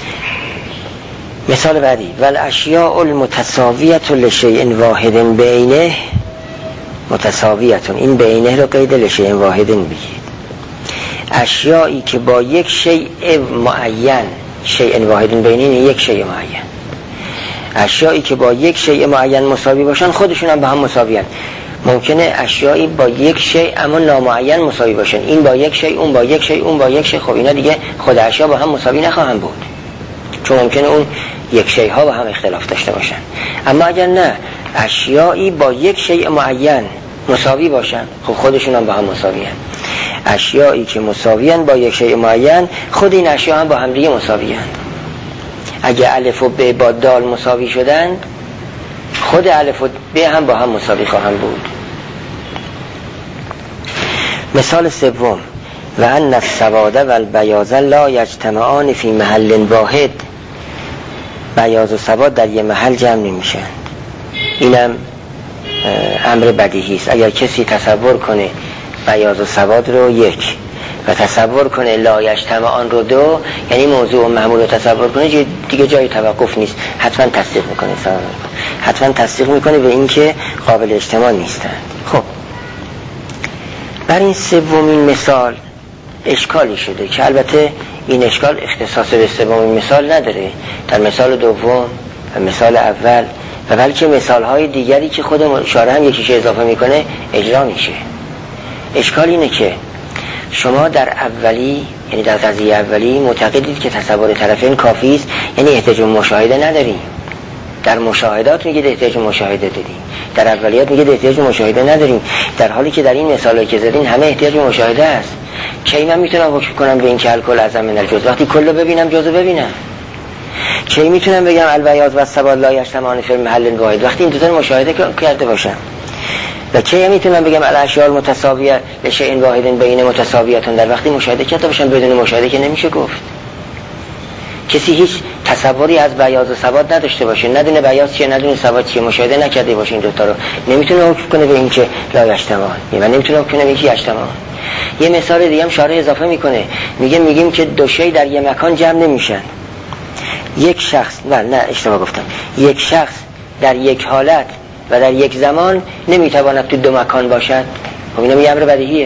مثال بعدی والاشیاء المتساویة لشیء واحد بعینه متساویة، این بعینه رو قید لشیء واحد بگید. اشیایی که با یک شیء معین، شیء واحد بعینه یک شیء معین، اشیایی که با یک شیء معین مساوی باشن خودشون هم با هم مساویان. ممکنه اشیایی با یک شیء اما نامعین مساوی باشن، این با یک شیء اون با یک شیء اون با یک شیء، خب اینا دیگه خود اشیا با هم مساوی نخواهند بود، چون ممکنه اون یک شیء ها با هم اختلاف داشته باشن. اما اگر نه اشیایی با یک شیء معین مساوی باشن خب خودشون هم با هم مساویان. اشیایی که مساویان با یک شیء معین خود این اشیا هم با هم دیگه مساویان. اگه الف و ب با دال مساوی شدند خود الف و ب هم با هم مساوی خواهند بود. مثال سوم و ان السواد و البیاض لا یجتمعان فی محل واحد. بیاض و سواد در یه محل جمع نمیشن. اینم امر بدیهی است. اگر کسی تصور کنه بیاض و سواد رو یک و تصور کنه لا یجتمعان رو دو، یعنی موضوع و محمول رو تصور کنه، دیگه جای توقف نیست، حتما تصدیق میکنه، حتما تصدیق میکنه به این که قابل اجتماع نیستن. خب بر این سومین مثال اشکالی شده که البته این اشکال اختصاص به سومین مثال نداره، در مثال دوم و مثال اول و بلکه مثالهای دیگری که خود شارح هم یکیش اضافه میکنه اجرا میشه. اشکال اینه که شما در اولی، یعنی در قضیه اولی معتقدید که تصور طرفین کافی است، یعنی احتیاج به مشاهده نداریم. در مشاهدات میگید احتیاج به مشاهده داریم، در اولیات میگید احتیاج به مشاهده نداریم، در حالی که در این مثالایی که زدین همه احتیاج به مشاهده است. کی من میتونم حکم کنم به این که الکل اعظم من الجزء؟ وقتی کلو ببینم جزء ببینم. کی میتونم بگم البیاض و السواد لا یجتمعان فی محل واحد؟ وقتی این دو تا مشاهده کرده باشم. و کی میتونم بگم الاشیاء المتساویه لشیء واحد بین متساویاتن، در وقتی مشاهده کرده باشم. بدون مشاهده که نمیشه گفت. کسی هیچ تصوری از بیاض و سواد نداشته باشه، ندونه بیاض چیه ندونه سواد چیه، مشاهده نکرده باشه این دوتا رو، نمیتونه حکم کنه به این که لا یجتمعان، و نمیتونه حکم کنه به این که یجتمعان. یه مثال دیگه هم شارح اضافه میکنه، میگیم که دو شی در یه مکان جمع نمیشن. یک شخص، نه اشتباه گفتم، یک شخص در یک حالت و در یک زمان نمیتواند تو دو مکان باشد. خب اینم یه امر بدیهیه،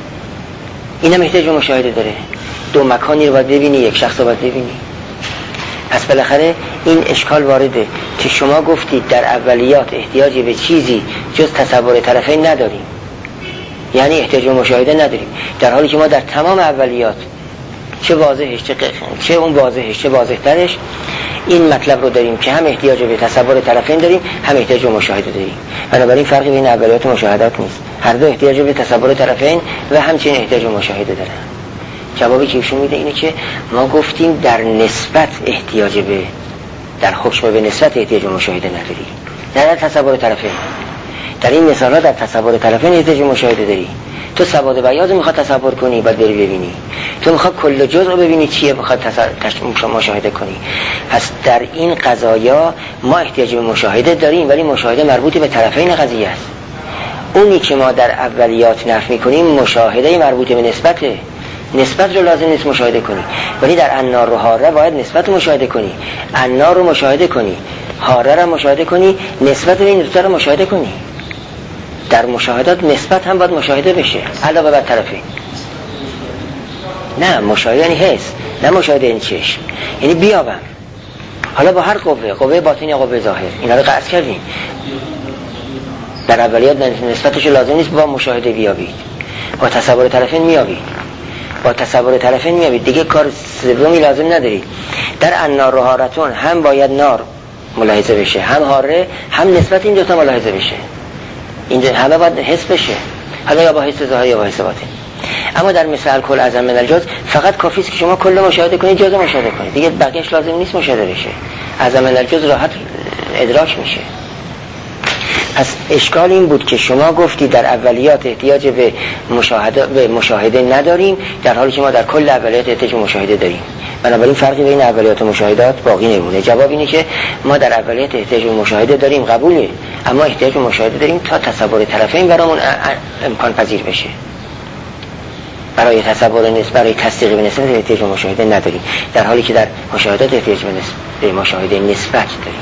اینم احتیاج به مشاهده داره. دو مکانی رو باید ببینی، یک شخص رو باید ببینی. پس بالاخره این اشکال وارده که شما گفتید در اولیات احتیاجی به چیزی جز تصور طرفین نداریم، یعنی احتیاج به مشاهده نداریم، در حالی که ما در تمام اولیات چه واضحش چه اون واضحش چه واضح‌ترش این مطلب رو داریم که هم احتیاج به تصور طرفین داریم، هم احتیاج به مشاهده داریم. بنابراین فرقی بین اولیات و مشاهدات نیست، هر دو احتیاج به تصور طرفین و همچنین احتیاج به مشاهده دارن. جوابی که ایشون میده اینه که ما گفتیم در نسبت احتیاج به، در حکم به نسبت احتیاج به مشاهده نداری، در تصور طرفین. در این مثالا در تصور طرفین احتیاج به مشاهده داری. تو سواد بیاض میخواد تصور کنی، باید بری ببینی. تو میخواد کل جزء رو ببینی چیه، میخواد مشاهده کنی. پس در این قضایا ما احتیاج به مشاهده داریم، ولی مشاهده مربوط به طرفین قضیه است. اونی که ما در اولیات نفی میکنیم مشاهده مربوط به نسبته. نسبت رو لازم نیست مشاهده کنی، ولی در انار و حاره باید نسبت رو مشاهده کنی. انار رو مشاهده کنی، حاره رو مشاهده کنی، نسبت این دو تا رو مشاهده کنی. در مشاهدات نسبت هم باید مشاهده بشه علاوه بر طرفین. نه مشاهده یعنی حس، نه مشاهده یعنی چشم، یعنی بیابم. حالا با هر قوه باطنی یا قوه ظاهر، اینا رو قرض کردیم. در اولیات نسبتش لازم نیست با مشاهده بیابید، با تصور طرفین میابید، با تصور طرفین میابید، دیگه کار سومی لازم ندارید. در النار و حارتون هم باید نار ملاحظه بشه، هم حاره، هم نسبت این دوتا ملاحظه بشه. این همه باید حس بشه، حالا یا با حس ظاهر یا با حس باطن. اما در مثال کل اعظم من الجزء فقط کافی است که شما کل مشاهده کنید، جزء مشاهده کنید، دیگه بقیه‌اش لازم نیست مشاهده بشه. اعظم من الجزء راحت ادراک میشه. پس اشکال این بود که شما گفتی در اولیات احتیاج به مشاهده نداریم، در حالی که ما در کل اولیات احتیاج به مشاهده داریم. بنابراین فرقی بین اولیات و مشاهدات باقی نمونه. جواب اینه که ما در اولیات احتیاج به مشاهده داریم، قبوله، اما احتیاج به مشاهده داریم تا تصور طرفین برامون امکان پذیر بشه. برای تصور نسبت، برای تصدیق به نسبت احتیاج به مشاهده نداریم، در حالی که در مشاهدات احتیاج به مشاهده نسبت داریم.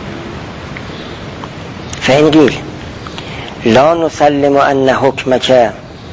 فإن قيل لا نسلم أن حكمك،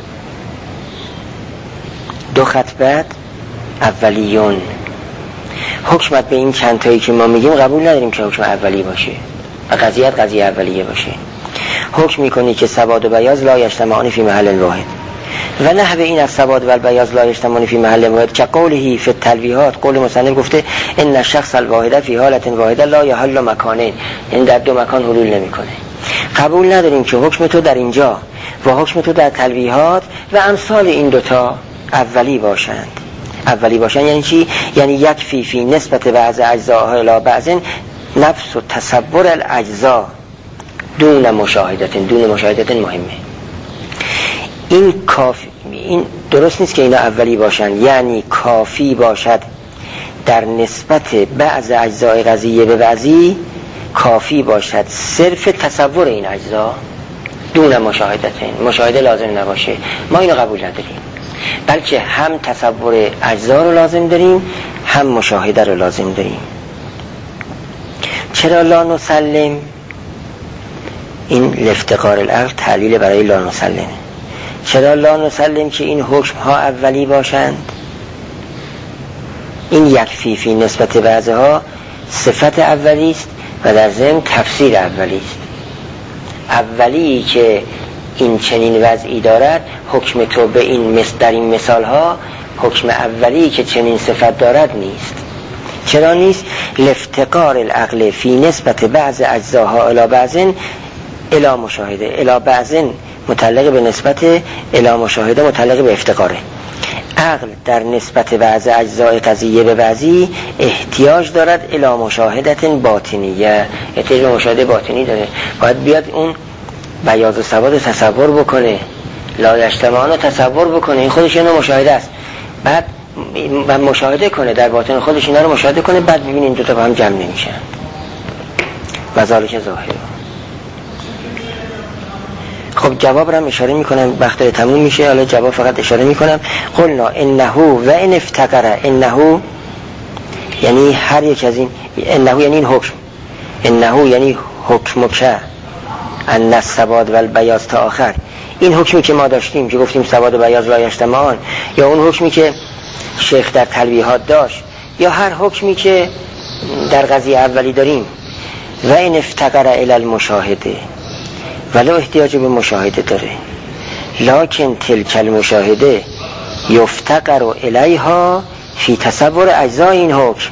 دو خط بعد اولیون، حکمت به این چند تایی که ما میگیم قبول نداریم که حکم اولی باشه و قضیه اولیه باشه. حکم میکنی که سواد و بیاض لا یجتمعان فی محل واحد و نحو این از سواد و بیاض لا یجتمعان فی محل واحد که قوله فی التلویحات، قول مصنف گفته ان الشخص الواحد فی حالت واحده لا یحل مکانین، یعنی در دو مکان حلول نمیکنه. قبول نداریم که حکم تو در اینجا و حکم تو در تلویحات و امثال این دوتا اولی باشند. اولی باشند یعنی چی؟ یعنی یکفی فی نسبت بعض اجزاء الی بعض نفس و تصور الاجزاء دون مشاهدت مهمه. این کافی، این درست نیست که اینا اولی باشند، یعنی کافی باشد در نسبت بعض اجزاء قضیه به بعضی، کافی باشد صرف تصور این اجزا دون مشاهده لازم نباشه. ما اینو قبول نداریم، بلکه هم تصور اجزا رو لازم داریم، هم مشاهده رو لازم داریم. چرا لا نسلم؟ این لافتقار العقل تعلیل برای لا نسلم. چرا لا نسلم که این حکم ها اولی باشند؟ این یکفی فی نسبت بعضها صفت اولی است و در ضمن تفسیر اولی است. اولی که این چنین وضعی دارد، حکم تو به این در این مثال ها حکم اولی که چنین صفت دارد نیست. چرا نیست؟ لافتقار العقل فی نسبت بعض اجزاها الی بعض الی مشاهده. الی بعض متعلق به نسبت، الی مشاهده متعلق به افتقاره. عقل در نسبت بعض اجزای قضیه به بعضی احتیاج دارد الی مشاهدت باطنیه، احتیاج به مشاهده باطنی داره. باید بیاد اون بیاض و سواد تصور بکنه، لایجتمعان رو تصور بکنه، این خودش اینو مشاهده است. بعد مشاهده کنه در باطن خودش اینا رو مشاهده کنه، بعد ببینید این دوتا با هم جمع نمیشن. وذالک ظاهر. خب جواب رو هم اشاره میکنم، وقت تموم میشه، حالا جواب فقط اشاره میکنم. قلنا انه و ان افتقر، انه یعنی هر یک از این، انه یعنی این حکم، انه یعنی حکمک ان السواد و البیاض تا آخر. این حکمی که ما داشتیم که گفتیم سواد و بیاض لا یجتمعان، یا اون حکمی که شیخ در تلویحات داشت، یا هر حکمی که در قضیه اولی داریم، و این افتقر الی المشاهده، ولو احتیاج به مشاهده داره، لکن تلک المشاهده یفتقر الیها فی تصور اجزای این حکم.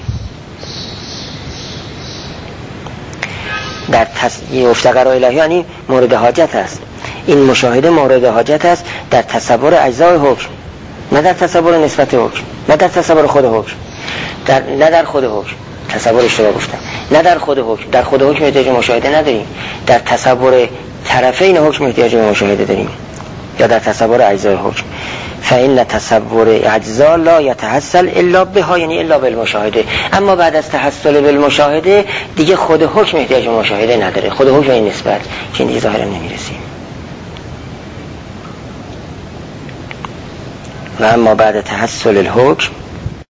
در یفتقر الیها یعنی مورد حاجت است، این مشاهده مورد حاجت است در تصور اجزای حکم، نه در تصور نسبت حکم، نه در تصور خود حکم، نه در خود حکم، تصور اشتباه گفتم، نه در خود حکم. در خود حکم احتیاج مشاهده نداریم، در تصور طرفین حکم احتیاج به مشاهده داریم، یا در تصور اجزای حکم. فإن تصور اجزا لا يتحصل الا بها، یعنی الا بالمشاهده. اما بعد از تحصل بالمشاهده دیگه خود حکم احتیاج به مشاهده نداره، خود حکم این نسبت که دیگه ظاهرا نمیرسیم. و اما بعد تحصل الحکم